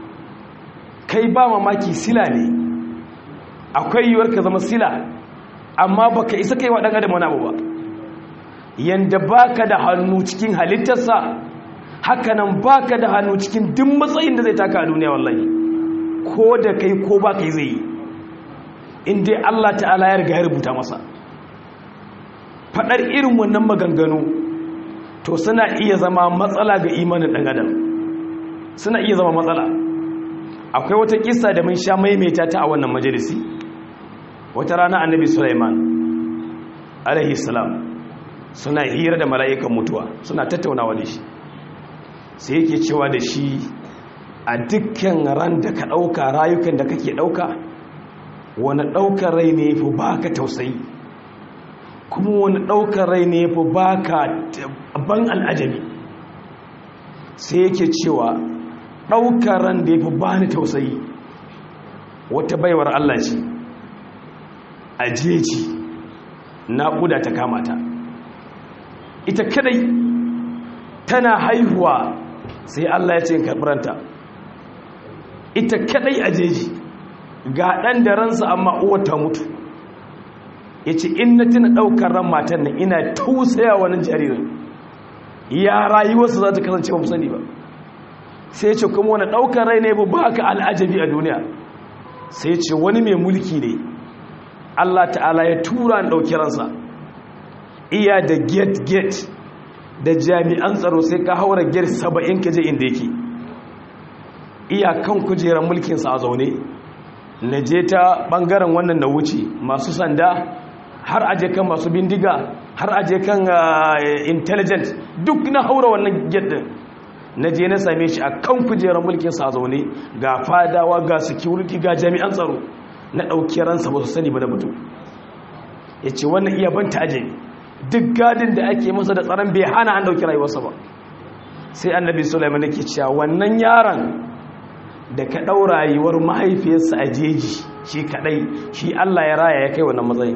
Kai ba mamaki sila ne, akwai yiwuwar ka zama sila, amma baka isa kai wa dan adam wani abu ba. Yanda baka da hannu cikin halittarsa, hakanan baka da hannu cikin duk matsayin da zai taka a duniya wallahi. Ko da kai ko ba kai zai yi, in dai Allah ta'ala ya riga ya rubuta masa. Fadar irin wannan maganganu to suna iya zama matsala ga imanin ɗan adam, suna iya zama matsala. Akwai wata kissa da mun sha maimaita ta a wannan majalisi. Wata rana annabi Sulaiman alaihi salam suna hira da mala'ikan mutuwa, suna tattaunawa da shi, sai yake cewa da shi a dukkan ran da ka ɗauka, rayukan da kake ɗauka, wani ɗaukar rai ne fi baka tausayi, kuma wani ɗaukar rai ne fi baka ban al'ajabi. Sai yake cewa ɗaukar ran da ya fi bani tausayi wata baiwar Allah ce a jeji, naƙuda ta kamata, ita kadai tana haihuwa, sai Allah ya ce karɓaranta. Ita kadai a jeji, ga ɗan da ransa amma uwar ta mutu. Ya ce in na tuna ɗaukar ran matan nan ina tausaya wani jaririn, ya rayuwarsa za ta kasance ba mu sani ba. Sai ya ce kuma wani ɗaukar rai ne ba ka al'ajabi a duniya. Sai ya ce wani mai mulki ne Allah ta'ala ya tura ni ɗauki ransa, iya da gate da jami'an tsaro, sai ka haura gate 70 ka je inda yake, iya kan kujerar mulkinsa a zaune. Na je ta ɓangaren wannan na wuce masu sanda, har aje kan masu bindiga, har aje kan intelligent, duk na haura wannan gate din. Na je na same shi a kan kujerar mulkinsa a zaune, ga fadawa, ga security, ga jami'an tsaro. Na ɗauki ransa ba su sani ba da mutum. Ya ce wannan iya banta ajabi, duk gadin da ake masa da tsaron bai hana an ɗauki rayuwarsa ba. Sai annabi Sulaiman yake cewa wannan yaron da ka ɗau rayuwar mahaifiyarsa a jeji shi kaɗai, shi Allah ya raya ya kai wannan matsayin,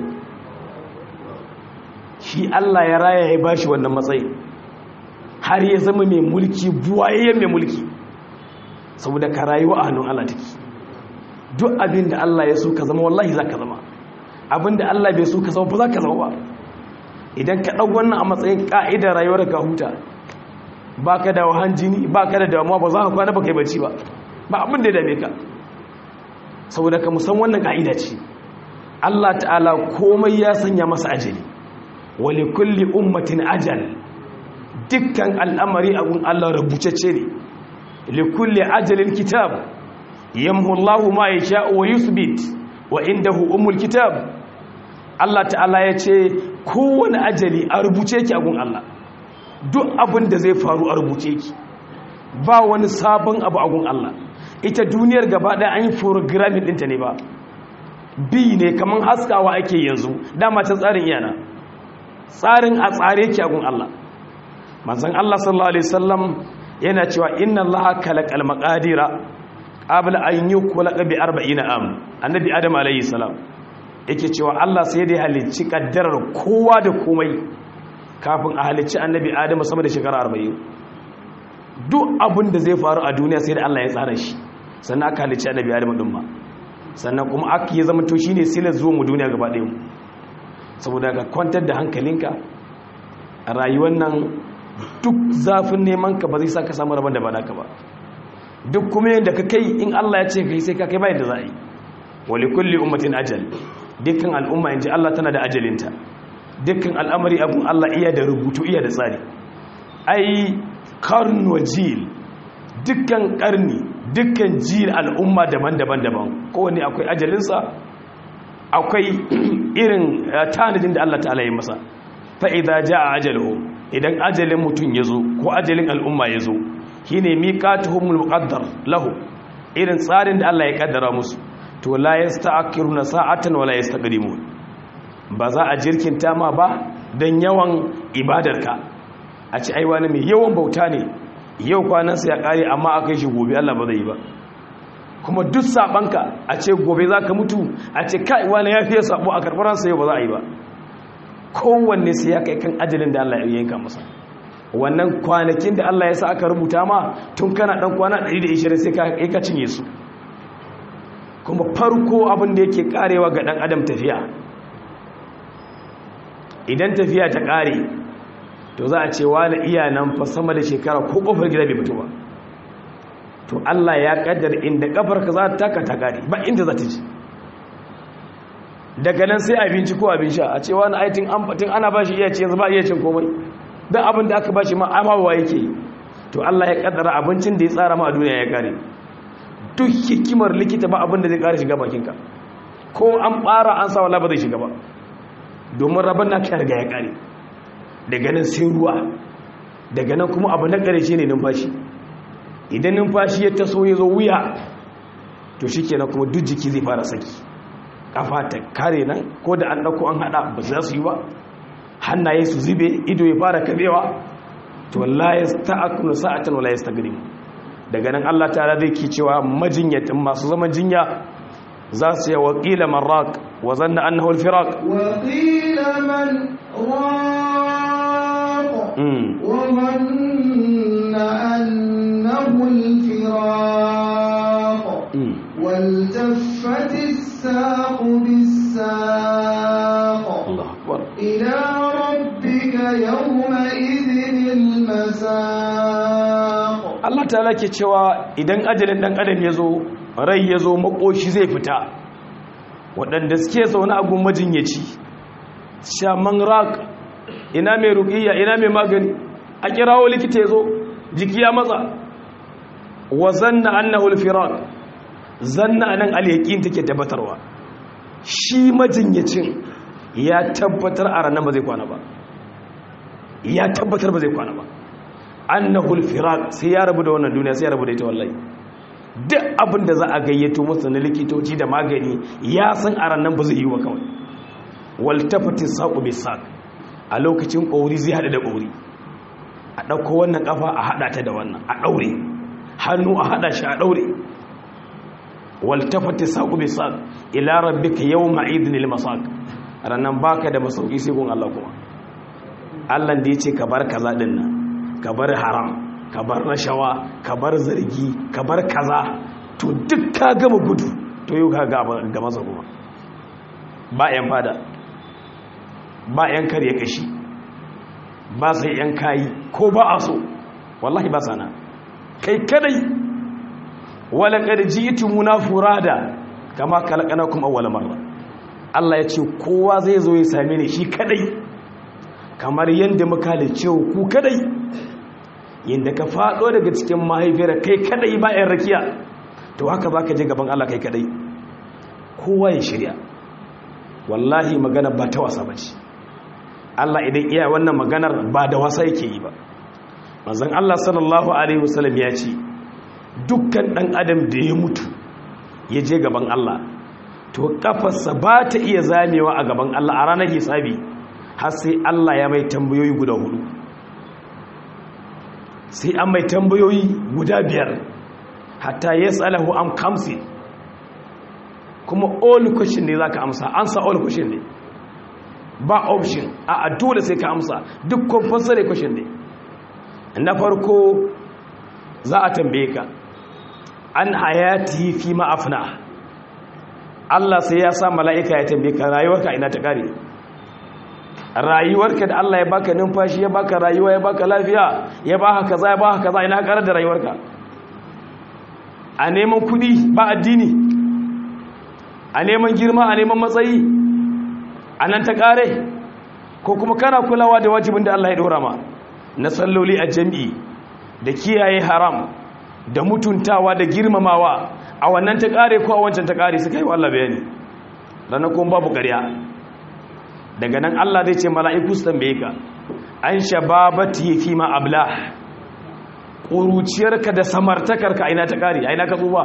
shi Allah ya raya ya ba shi wannan matsayin har ya zama mai mulki, buwayayyen mai mulki, saboda ka rayuwa a hannun Allah take. Duk abin da Allah ya so ka zama wallahi za ka zama, abin da Allah bai so ka zama ba za ka zama ba. Idan ka ɗau wannan a matsayin ƙa'idar rayuwar ka huta, ba ka da wahan jini, ba ka da damuwa, ba za ka kwana ba kai bacci ba, ba abin da ya dame ka, saboda ka musan wannan ƙa'ida ce. Allah ta'ala komai ya sanya masa ajali, wali kulli ummatin ajal, dukkan al'amari abun Allah rubucacce ne. Li kulli ajalin kitab, yamhu Allahu ma yasha wa yuthbit wa indahu umul kitab. Allah ta'ala ya ce kowane ajali a rubuce ki abun Allah, duk abin da zai faru a rubuce ki, ba wani sabon abu agun Allah. Ita duniyar gaba ɗaya an yi programming ɗinta ne ba, bi ne kamar haskawa ake yanzu, dama ta tsarin iyana, tsarin a tsare ki agun Allah. Manzon Allah sallallahu alaihi wasallam yana cewa inna Allah khalaqal maqadira qabla an yukhlaqa bi 40 am. Annabi Adam alaihi salam yake cewa Allah sai dai halicci kaddarar kowa da komai kafin a halicci Annabi Adam sama da shekara 40. Duk abin da zai faru a duniya sai da Allah ya tsara shi, sannan aka halicci Annabi Adam din ma, sannan kuma aka yi zama to shine silar zuwa mu duniya gaba ɗaya. Saboda ka kwantar da hankalinka a rayuwar nan, duk zafin neman ka ba zai sa ka samu rabon da ba naka ba, duk kuma yadda ka kai in Allah ya ce kai sai ka kai bayan da za a yi. Wali kulli ummatin ajal, dukkan al'umma in ji Allah tana da ajalinta, dukkan al'amari abun Allah iya da rubutu iya da tsari. Ai karnu wa jil, dukkan karni, dukkan jil al'umma daban-daban daban, kowane akwai ajalinsa, akwai irin tanadin da Allah ta'ala ya masa. Fa idza jaa ajaluhu, idan ajalin mutum ya zo ko ajalin al'umma ya zo, shi ne miƙatuhumul muqaddar lahu, irin tsarin da Allah ya kaddara musu, to la yasta'khiruna sa'atan wa la yastaqdimun. Ba za a jirkinta ma ba dan yawan ibadarka, a ci ai wani mai yawan bauta ne, yau kwanansa ya kare amma aka yi shi gobe, Allah ba zai yi ba. Kuma duk sabanka a ce gobe za ka mutu, a ce kai wani ya fiye sabo a karɓaransa yau ba za a yi ba. Kowanne sai ya kai kan ajalin da Allah ya yanka masa. Wannan kwanakin da Allah ya sa aka rubuta ma tun kana dan kwana 120 sai ka cinye su. Kuma farko abin da yake karewa ga dan adam tafiya, idan tafiya ta kare to za a ce wani iya nan fa sama da shekara ko kofar gida bai fito ba. To Allah ya kaddara inda kafarka za ta taka ta kare, ba inda za ta ji. Daga nan sai abinci ko abin sha, a ce wani aitin ana ba shi iya ce yanzu ba iya cin komai, don abin da aka ba shi ma amawa yake yi. To Allah ya kaddara abincin da ya tsara ma a duniya ya kare. Duk hikimar likita ba abin da zai kare shiga bakinka, ko an bara an sa wala ba zai shiga ba, domin rabon na ka riga ya kare. Daga nan sai ruwa, daga nan kuma abu na kare shi ne numfashi. Idan numfashi ya taso ya zo wuya, to shi kenan kuma duk jiki zai fara saki, kafa ta kare nan, ko da an ɗauko an haɗa ba za su yi ba, hannaye su zube, ido ya fara kabewa, to la yasta'kunu sa'atan wala yastaqdim. Daga nan Allah ta'ala zai ki cewa majinyatin masu zaman jinya za su yi waqila marraq wa zanna annahu al-firaq, waqila man raq wa manna annahu al-firaq wal taffati as-saq bis-saq. Allahu akbar. إلى ربك يومئذ المساق. Allah ta'ala ke cewa idan ajalin dan adam ya zo, rai ya zo, makoshi zai fita, waɗanda suke zaune a gun majinyaci, shaman rak, ina mai ruqiyya, ina mai magani, a kirawo likita ya zo, jiki ya matsa. Wa zanna annahu al-firaq, zanna anan al-yaqin take tabbatarwa, shi majinyacin ya tabbatar a ranar ba zai kwana ba, ya tabbatar ba zai kwana ba. Annahul firaq, sai ya rabu da wannan duniya, sai ya rabu da ita wallahi. Duk abin da za a gayyato masa na likitoci da magani ya san a ranar ba zai yi wa kawai. Wal tafati saqu bisaq, a lokacin ƙauri zai hada da ƙauri, a ɗauko wannan ƙafa a hada ta da wannan, a ɗaure hannu, a hada shi a ɗaure. waltafati saqu bi saq ila rabbika yawma idnil masaq ranan baka da masauki sai gun Allah kuma Allah da yace ka bar kaza din nan ka bar haram ka bar rashawa ka bar zargi ka bar kaza to duk ka gama gudu to yau ka ga masa kuma ba yan fada ba yan kare kashi ba sai yan kayi ko ba a so wallahi ba sana kai kadai wala qad ji'tumuna furada kama khalaqnakum awwal marra Allah ya ce kowa zai zo ya same ni shi kadai kamar yanda muka halice ku kadai yanda ka fado daga cikin mahaifiyar kai kadai ba yan rakiya to haka zaka je gaban Allah kai kadai kowa ya shirya wallahi magana ba ta wasa bace Allah idan iya wannan maganar ba da wasa yake yi ba manzon Allah sallallahu alaihi wasallam ya ce dukkan dan adam da ya mutu ya je gaban Allah to kafarsa ba ta iya zamewa a gaban Allah a ranar hisabi har sai Allah ya mai tambayoyi guda 4 sai an mai tambayoyi guda 5 hatta yasalahu am khamsi kuma all question ne zaka amsa answer all question ne ba option a dole sai ka amsa duk compulsory question ne na farko za a tambaye ka an hayati fi ma afna Allah sai ya sa mala'ika ya tambaye ka rayuwarka ina ta kare rayuwarka da Allah ya baka numfashi ya baka rayuwa ya baka lafiya ya baka kaza ya baka kaza ina karar da rayuwarka a neman kudi ba addini a neman girma a neman matsayi a nan ta kare ko kuma kana kulawa da wajibin da Allah ya dora ma na salloli a jami'i da kiyaye haram da mutuntawa da girmamawa a wannan ta kare ko a wancan ta kare suka yi wa Allah bayani ranar kuma babu ƙarya daga nan Allah zai ce mala'iku su tambaye ka an shababati fi ma abla ƙuruciyarka da samartakarka a ina ta kare a ina ka tsufa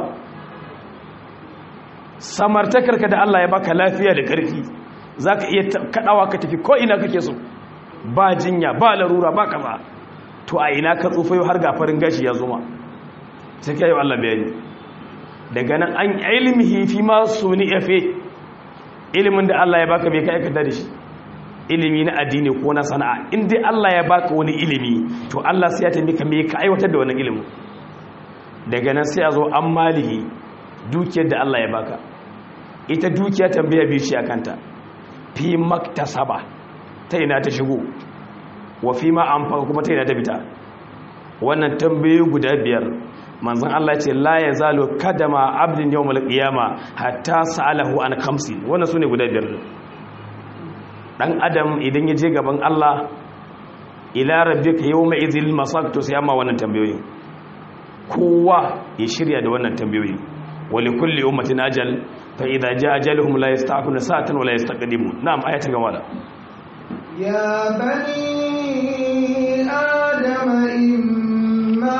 samartakarka da Allah ya baka lafiya da ƙarfi za ka iya kaɗawa ka tafi ko ina kake so ba jinya ba larura ba kaza to a ina ka tsufa yau har gafarin gashi ya zuma sai ka yi wa Allah bayani daga nan an ilmihi fi ma suni yafe ilimin da Allah ya baka bai ka aikata da shi ilimi na addini ko na sana'a in dai Allah ya baka wani ilimi to Allah sai ya tambaye ka me ka aiwatar da wannan ilimin daga nan sai a zo an malihi dukiyar da Allah ya baka ita dukiya tambaya bi shi akanta fi maktasaba ta ina ta shigo wa fi ma anfaqa kuma ta ina ta fita wannan tambayoyi guda 5 manzon Allah ce la yazalu kadama abdin yawmal qiyama hatta sa'alahu an khamsi wannan sune guda 5 dan adam idan ya je gaban Allah ila rabbika yawma idhil masaq to sai amma wannan tambayoyi kowa ya shirya da wannan tambayoyi wa likulli ummatin ajal fa idza jaa ajaluhum la yasta'khiruna sa'atan wa la yastaqdimun na'am ayatan gaba يا بني آدم إما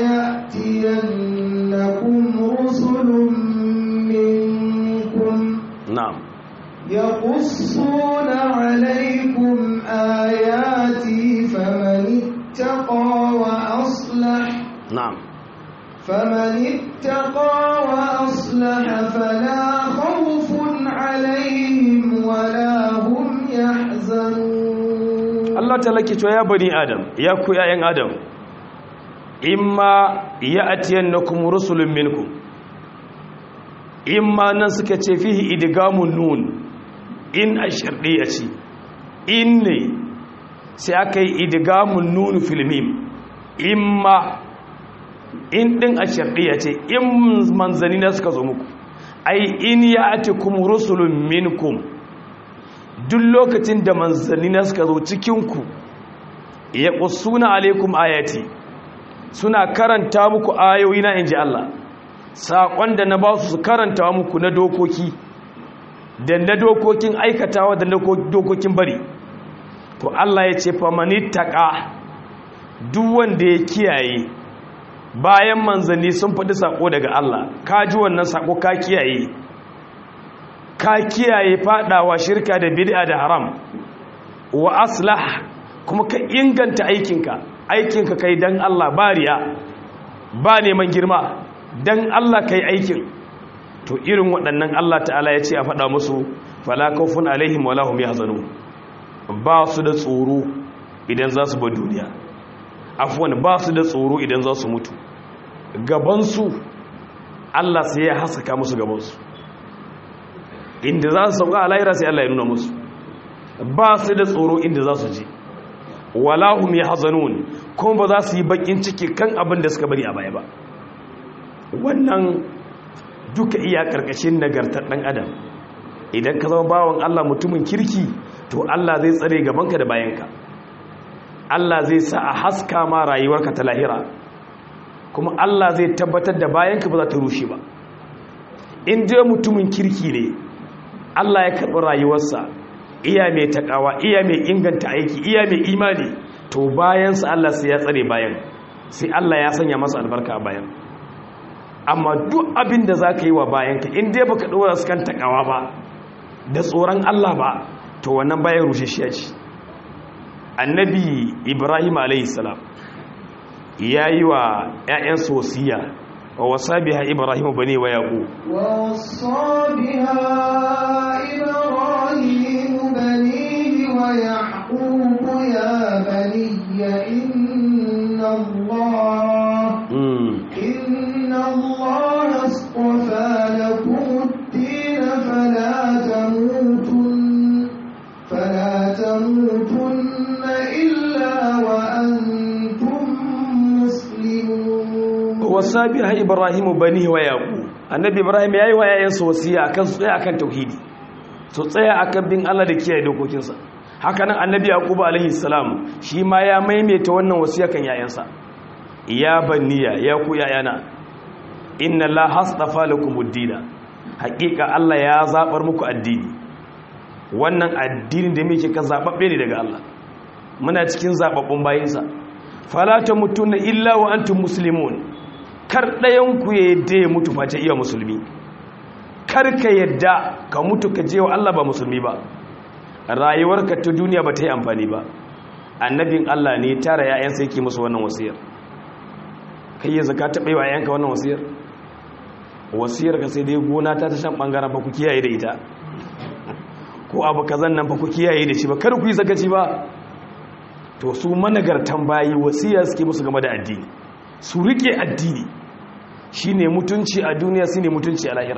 يأتينكم رسل منكم نعم يقصون عليكم آياتي فمن اتقى وأصلح نعم فمن اتقى وأصلح فلا خوف عليهم ولا هم يحزنون Allah ta lake cewa ya bani adam ya ku yayan adam imma ya'tiyannakum rusulun minkum imma nan suka ce fihi idgamun nun in ashardiya ce in ne sai aka yi idgamun nun fil mim imma in din ashardiya ce in manzani na suka zo muku ai in ya'tikum rusulun minkum duk lokacin da manzanni na suka zo cikinku ya ƙusuna alaikum ayati suna karanta muku ayoyi na inji Allah saƙon da na ba su karanta muku na dokoki da na dokokin aikatawa da na dokokin bari to Allah ya ce famani taƙa duk wanda ya kiyaye bayan manzanni sun faɗi saƙo daga Allah ka ji wannan saƙo ka kiyaye fadawa shirka da bid'a da haram wa aslah kuma ka inganta aikinka kai dan Allah bariya ba neman girma dan Allah kai aikin to irin waɗannan Allah ta'ala ya ce a faɗa musu fala khawfun alaihim wala hum yahzanun, ba su da tsoro idan za su bar duniya, afwan ba su da tsoro idan za su mutu. Gabansu Allah sai ya haskaka musu gabansu, inda za su sauka a lahira sai Allah ya nuna musu, ba su da tsoro inda za su je, wala hum yahzanun, kuma ba za su yi bakin ciki kan abin da suka bari a baya ba. Wannan duka iya karkashin nagartar dan adam. Idan ka zama bawan Allah mutumin kirki, to Allah zai tsare gabanka da bayanka, Allah zai sa a haska ma rayuwarka ta lahira, kuma Allah zai tabbatar da bayanka ba za ta rushe ba. In dai mutumin kirki ne, Allah ya karɓi rayuwarsa, iya mai takawa, iya mai inganta aiki, iya mai imani, to bayansa Allah sai ya tsare bayan, sai Allah ya sanya masa albarka a bayan. Amma duk abin da za ka yi wa bayanka, in dai baka ɗora su kan takawa ba da tsoron Allah ba, to wannan bayan rushe shi ya ci. Annabi Ibrahim a.s. ya yi wa ‘ya'yansa wasiya, wa wasa biha Ibrahim bane wa yaƙo. Wa wasa biha Ibrahim bane wa yaƙo ya baniya inna Allah astafa lakum ad-din fala tamutunna illa wa antum muslimun. Wasa biha Ibrahim bani wa yaqub, annabi Ibrahim yayi wa yayansa wasiya akan su tsaya akan tauhidi, su tsaya akan bin Allah da kiyaye dokokinsa. Haka nan annabi Yaqub alaihi salam shi ma ya maimaita wannan wasiya kan yayansa, ya baniya ya ku yayana, inna la hastafa lakum ad-din, haqiqa Allah ya zabar muku addini. Wannan addinin da muke ka zababbe ne daga Allah, muna cikin zababbun bayinsa. Fala tamutunna illa wa antum muslimun, kar dayan ku ya yadda ya mutu face iya musulmi, kar ka yadda ka mutu ka je wa Allah ba musulmi ba, rayuwarka ta duniya ba ta yi amfani ba. Annabin Allah ne tara yayansa yake musu wannan wasiyar. Kai ya zaka taɓa yi wa yayanka wannan wasiyar? Wasiyar ka sai dai gona ta shan ɓangaren fa ku kiyaye da ita, ko abu kazan nan fa ku kiyaye da shi ba, kar ku yi sakaci ba. To su managartan bayi wasiya suke musu game da addini, su rike addini, shine mutunci a duniya, shine mutunci a lahira.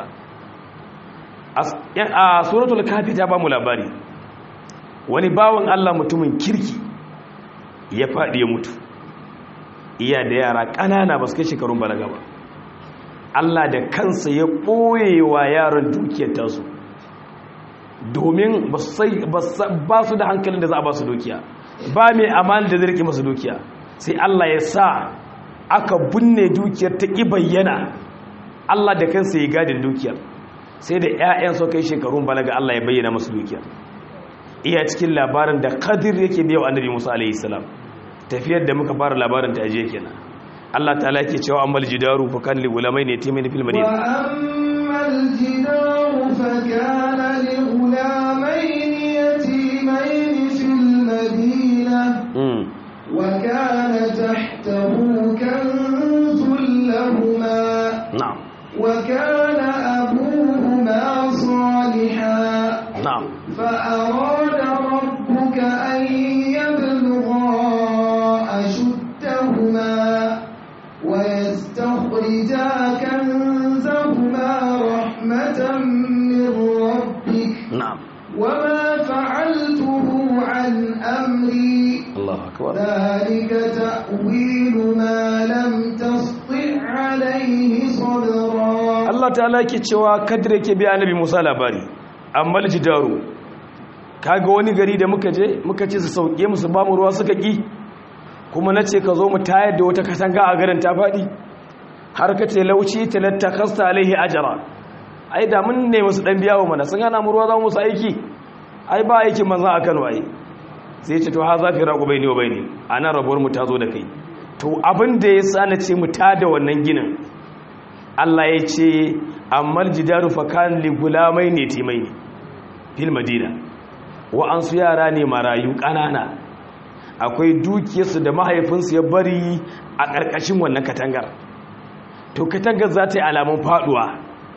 A suratul kafi ta ba mu labari, wani bawan Allah mutumin kirki ya faɗi ya mutu, iya da yara ƙanana ba su kai shekarun balaga ba. Allah da kansa ya ɓoye wa yaran dukiyar tasu, domin ba su da hankalin da za a ba su dukiya, ba mai amana da zai rike masu dukiya. Sai Allah ya sa aka binne dukiyar ta ƙi bayyana, Allah da kansa ya gadin dukiyar, sai da 'ya'yan su kai shekarun balaga Allah ya bayyana masu dukiyar. Iya cikin labarin da Khadir yake biya wa Annabi Musa alaihi salam, tafiyar da muka fara labarin ta aje kenan. Allah ta'ala yake cewa ammal jidaru fa kan li gulamaini yatimin fil madina, wa ammal jidaru fa kana li gulamaini yatimin fil madina wa kana tahtahu kanzun lahumā, na'am, wa kana abūhumā ṣāliḥan, na'am, fa arāda rabbuka an yablugha ashuddahumā ويستخرجا كنزهما رحمة من ربك نعم وما فعلته عن أمري الله أكبر ذلك تأويل ما لم تسطع عليه صبرا. Allah ta'ala yake cewa Kadir yake biya Annabi Musa labari, amma jidaru, kaga wani gari da muka je muka ce su sauke musu ba mu ruwa suka ki, kuma na ce ka zo mu tayar da wata katanga a garin ta faɗi, har ka ce lauci talatta kasta alaihi ajara, ai da mun ne musu ɗan biya wa mana sun hana mu ruwa za mu musu aiki, ai ba aikin manzan a Kano ai. Sai ce to ha za fi ragu bai ne wa bai ne, a nan rabuwar mu ta zo da kai. To abin da ya sa na ce mu ta da wannan ginin, Allah ya ce ammal jidaru fa kan li gulamai ne timai ne fil madina, wa'ansu yara ne marayu ƙanana, akwai dukiyarsu da mahaifinsu ya bari a ƙarƙashin wannan katangar. To katangar za ta yi alamun faɗuwa,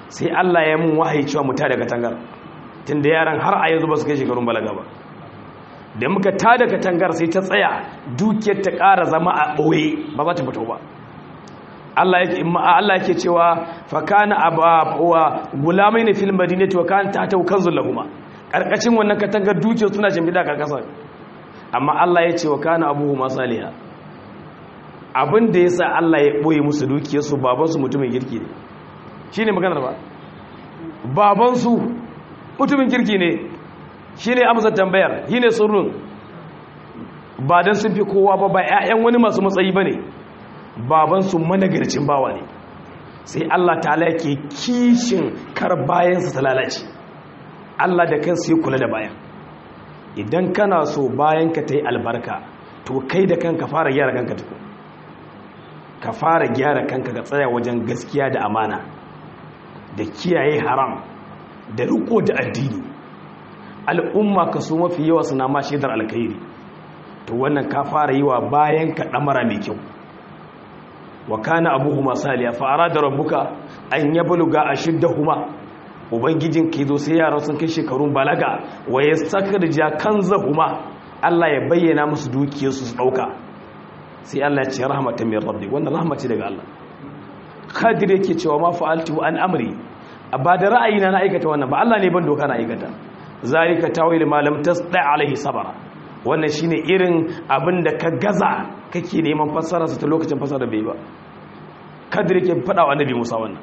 sai Allah ya mun wahayi cewa mu tada katangar tunda yaran har a yanzu ba su kai shekarun balaga ba da muka tada katangar sai ta tsaya dukiyar ta ƙara zama a ɓoye ba za ta fito ba Allah yake cewa fa kana wa gulamaini fil madinati wa kana tahtahu kanzul lahum karkashin wannan katangar dukiyar suna jambida karkasar amma Allah ya ce wa kana abuhuma saliha abin da yasa Allah ya boye musu dukiyar su baban su mutumin kirki ne shine maganar ba baban su mutumin kirki ne shine amsar tambayar shine surrun ba dan sun fi kowa ba ƴaƴan wani masu matsayi bane baban su managarcin bawa ne sai Allah ta'ala yake kishin kar bayan su ta lalace Allah da kansa ya kula da bayan idan kana so bayan ka ta yi albarka to kai da kanka fara gyara kanka tuku ka fara gyara kanka ka tsaya wajen gaskiya da amana da kiyaye haram da riko da addini al'umma ka so mafi yawa suna ma shaidar alkhairi to wannan ka fara yi wa bayan ka damara mai kyau wa kana abuhuma saliya fa arada rabbuka an yabluga ashiddahuma ubangijin ke zo sai yaran sun kai shekarun balaga wa yastakrija kanzahuma Allah ya bayyana musu dukiyarsu su dauka sai Allah ya ce rahmatan min rabbi wannan rahmati daga Allah Khadir yake cewa ma fa'altu an amri ba da ra'ayina na aikata wannan ba Allah ne ban doka na aikata zalika tawil ma lam tasda alaihi sabara wannan shine irin abin da ka gaza kake neman fassararsa ta lokacin fassara bai ba Khadir yake faɗa wa annabi Musa wannan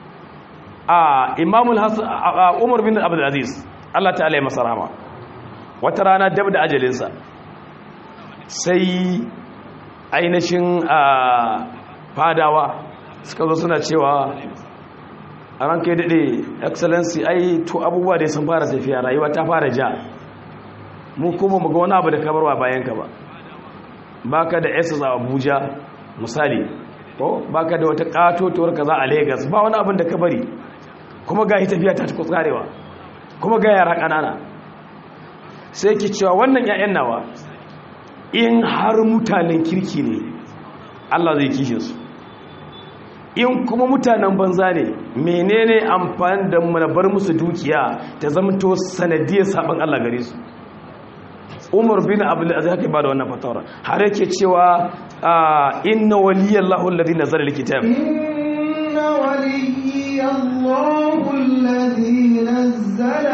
imamul hasan Umar bin Abdul Aziz Allah ta'ala ya masa rahama wata rana dab da ajalinsa sai ainihin fadawa suka zo suna cewa a ranka ya daɗe excellency ai to abubuwa da sun fara tafiya rayuwa ta fara ja mu kuma mu ga wani abu da kabarwa bayan ka ba baka da SS a Abuja misali ko baka da wata katotuwar kaza a Lagos ba wani abin da ka bari kuma ga tafiya ta tsarewa kuma ga yara kanana sai ki cewa wannan ƴaƴan nawa in har mutanen kirki ne Allah zai kishe su in kuma mutanen banza ne menene amfani da mu bar musu dukiya ta zamto sanadiyar saban Allah gare su Umar bin Abdul Aziz haka ba da wannan fatawar har yake cewa inna waliyallahu alladhi nazzala alkitab inna waliyallahu alladhi nazzala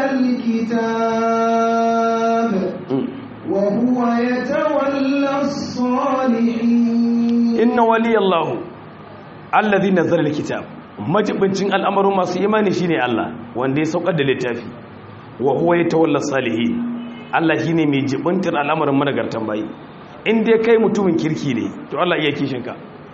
alkitab wa huwa yatawalla as-salihin inna waliyallahu alladhi nazzala alkitab majibincin al'amarin masu imani shine Allah wanda ya saukar da littafi wa huwa yatawalla as-salihin Allah shi ne mai jibintar al'amarin managartan bayi in dai kai mutumin kirki ne to Allah iya kishinka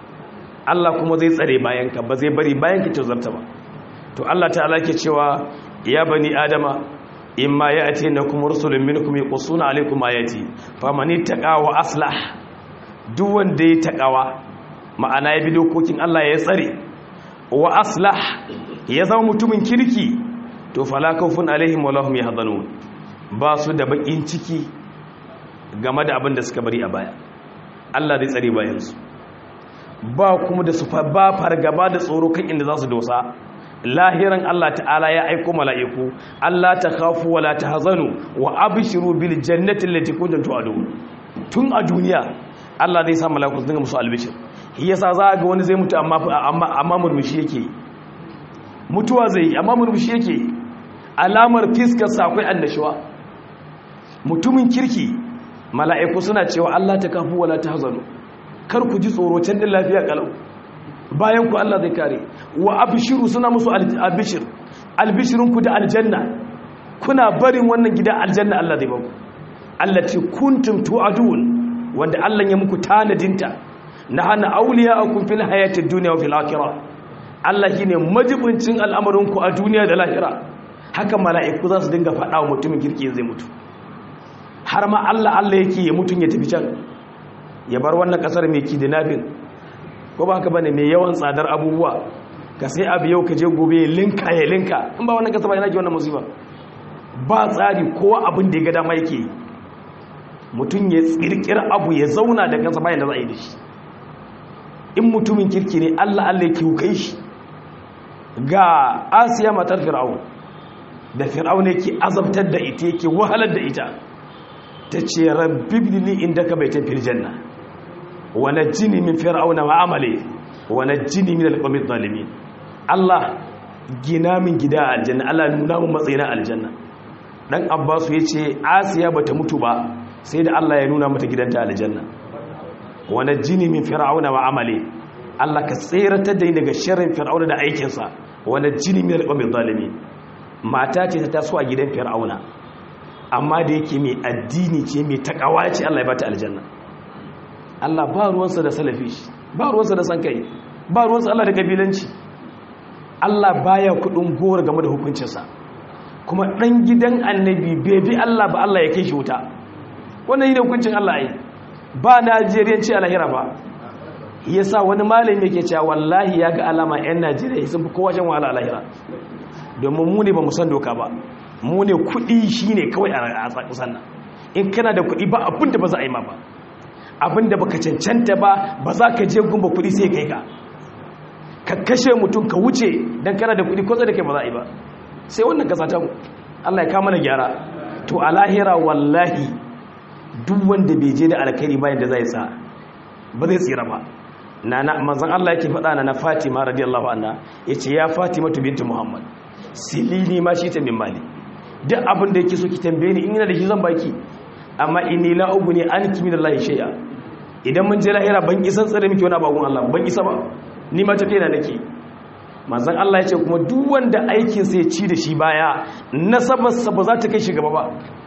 Allah kuma zai tsare bayanka ba zai bari bayanka ta zarta ba to Allah ta'ala ke cewa ya bani adama imma ya'tinakum rusulun minkum yaqussuna alaykum ayati faman ittaqa wa aslah duk wanda ya takawa ma'ana ya bi dokokin Allah ya tsare wa aslah ya zama mutumin kirki to fala khawfun alaihim wa lahum yahzanun ba su da bakin ciki game da abin da suka bari a baya Allah zai tsare bayansu ba kuma da su ba fargaba da tsoro kan inda za su dosa lahiran Allah ta'ala ya aiko mala'iku Allah ta khafu wa la tahzanu wa abshiru bil jannati allati kuntum tu'adun tun a duniya Allah zai sa mala'iku su dinga musu albishir yasa za ga wani zai mutu amma murmushi yake mutuwa zai amma murmushi yake alamar fiskar sa akwai annashuwa mutumin kirki mala'iku suna cewa Allah ta kafu wala ta hazanu kar ku ji tsoro can din lafiya kalau bayan ku Allah zai kare wa abshiru suna musu albishir albishirun ku da aljanna kuna barin wannan gida aljanna Allah zai baku allati kuntum tu'adun wanda Allah ya muku tanadinta nahana awliya'akum fil hayatid dunya wa fil akhirah Allah shine majibincin al'amarin ku a duniya da lahira haka mala'iku za su dinga faɗa wa mutumin kirki zai mutu har ma Allah yake ya mutun ya tafi can ya bar wannan kasar mai kidnapping ko ba haka bane mai yawan tsadar abubuwa ka sai abu yau ka je gobe ya linka in ba wannan kasar ba yana ki wannan musiba ba tsari kowa abin da ya ga dama yake mutun ya tsirkira abu ya zauna da kansa bayan da za a yi da shi in mutumin kirki ne Allah yake hukai shi ga Asiya matar Fir'aun da Fir'aun yake azabtar da ita yake wahalar da ita tace rabbi ibni indaka baitan fil janna wa najini min fir'auna wa amali wa najini min al-qawmi adh-dhalimin Allah gina min gida a aljanna, Allah nuna mun matsayin aljanna. Dan Abbasu yace Asiya bata mutu ba sai da Allah ya nuna mata gidanta aljanna. Wa najini min fir'auna wa amali, Allah ka tsiratar da ni daga sharrin fir'auna da aikin sa. Wa najini min al-qawmi adh-dhalimin. Mata ce ta taso a gidan fir'auna, amma da yake mai addini ce mai takawa ce, Allah ya bata aljanna. Allah ba ruwansa da salafi, ba ruwansa da san kai, ba ruwansa Allah da kabilanci. Allah baya kudin gowar game da hukuncinsa. Kuma dan gidan annabi bai bi Allah ba, Allah ya kai shi wuta. Wannan yi da hukuncin Allah ai, ba Najeriyanci a lahira ba. Yasa wani malami yake cewa wallahi ya ga alama 'yan Najeriya sun fi kowa shan wahala a lahira. Domin mu ne ba mu san doka ba, mu ne kudi shi ne kawai a ƙasar nan. In kana da kudi ba abin da ba za a yi ma ba, abin da baka cancanta ba za ka je gumba kudi sai kai ka kashe mutum ka wuce don kana da kudi ko da kai ba za a yi ba. Sai wannan kasa ta Allah ya kama na gyara. To a lahira wallahi duk wanda bai je da alkhairi bayan da zai sa ba zai tsira ba. Manzon Allah yake faɗa na Fatima radiyallahu anha, yace ya Fatima binti Muhammad silini ma shi ta min mali, duk abin da yake so ki tambaye ni in ina da shi zan baki, amma inni la ugni anki min Allah shay'a. Idan mun je lahira ban isan tsare miki wani abun Allah, ban isa ba, ni ma tafiya nake. Manzon Allah ya ce kuma duk wanda aikin sa ya ci da shi baya, nasabarsa ba za ta kai shi gaba ba.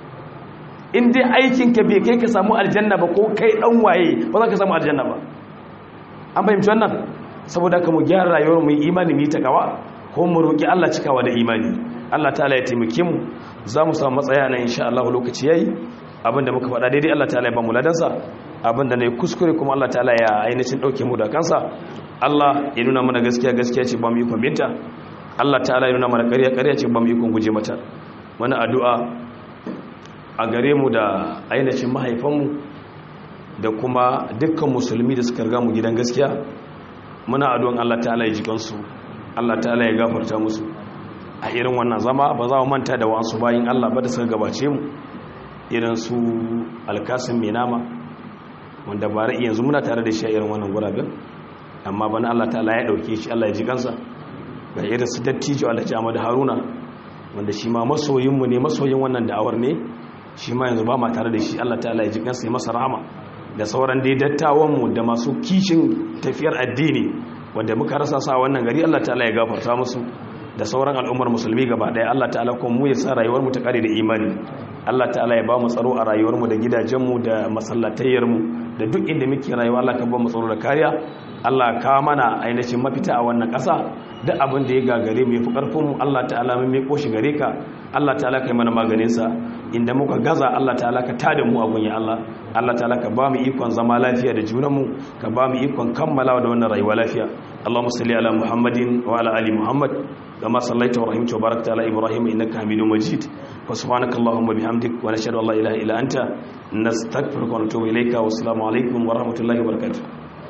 In dai aikin ka bai kai ka samu aljanna ba, ko kai dan waye ba za ka samu aljanna ba. An fahimci wannan? Saboda ka mu gyara rayuwar mu, imani mu yi takawa, ko mu roki Allah cikawa da imani. Allah ta'ala ya taimake mu, za mu samu matsaya nan insha Allah lokaci yayi. Abinda muka faɗa daidai Allah ta'ala ya ba mu ladansa, abinda ne kuskure kuma Allah ta'ala ya ainihin dauke mu da kansa. Allah ya nuna mana gaskiya gaskiya ce ba mu ikon binta, Allah ta'ala ya nuna mana ƙarya ƙarya ce ba mu ikon guje mata. Muna addu'a a gare mu da ainihin mahaifanmu da kuma dukkan musulmi da suka riga mu gidan gaskiya. Muna addu'an Allah ta'ala ya ji kansu, Allah ta'ala ya gafarta musu. A irin wannan zama ba za mu manta da wasu bayin Allah ba da suka gabace mu, irin su Alkasim mai nama, wanda ba ra'i yanzu muna tare da shi a irin wannan gurabin, amma bana Allah ta'ala ya dauke shi, Allah ya ji kansa. Ga irin su dattijo Allah ya Ahmad Haruna, wanda shi ma masoyin mu ne, masoyin wannan da'awar ne, shi ma yanzu ba ma tare da shi, Allah ta'ala ya ji kansa, ya masa rahama. Da sauran dai dattawan mu da masu kishin tafiyar addini wanda muka rasa sa wannan gari, Allah ta'ala ya gafarta musu. Da sauran al'ummar musulmi gaba daya, Allah ta'ala kuma mu ya sa rayuwar mu ta kare da imani. Allah ta'ala ya ba mu tsaro a rayuwar mu da gidajen mu da masallatayyar mu da duk inda muke rayuwa. Allah ka ba mu tsaro da kariya. Allah ka mana ainihin mafita a wannan ƙasa. Duk abin da ya gagare mu ya fi ƙarfin mu, Allah ta'ala mun miƙo shi gare ka. Allah ta'ala kai mana maganin sa. Inda muka gaza, Allah ta'ala ka tada mu a gunya Allah. Allah ta'ala ka ba mu ikon zama lafiya da junan mu, ka ba mu ikon kammalawa da wannan rayuwa lafiya. Allahumma salli ala Muhammadin wa ala ali Muhammad kama sallaita wa rahimta wa barakta ala Ibrahim innaka Hamidum Majid. Wa subhanakallahumma bihamdik wa nashhadu an la ilaha illa anta nastaghfiruka wa natubu ilayka. Wa assalamu alaikum wa rahmatullahi wa barakatuh.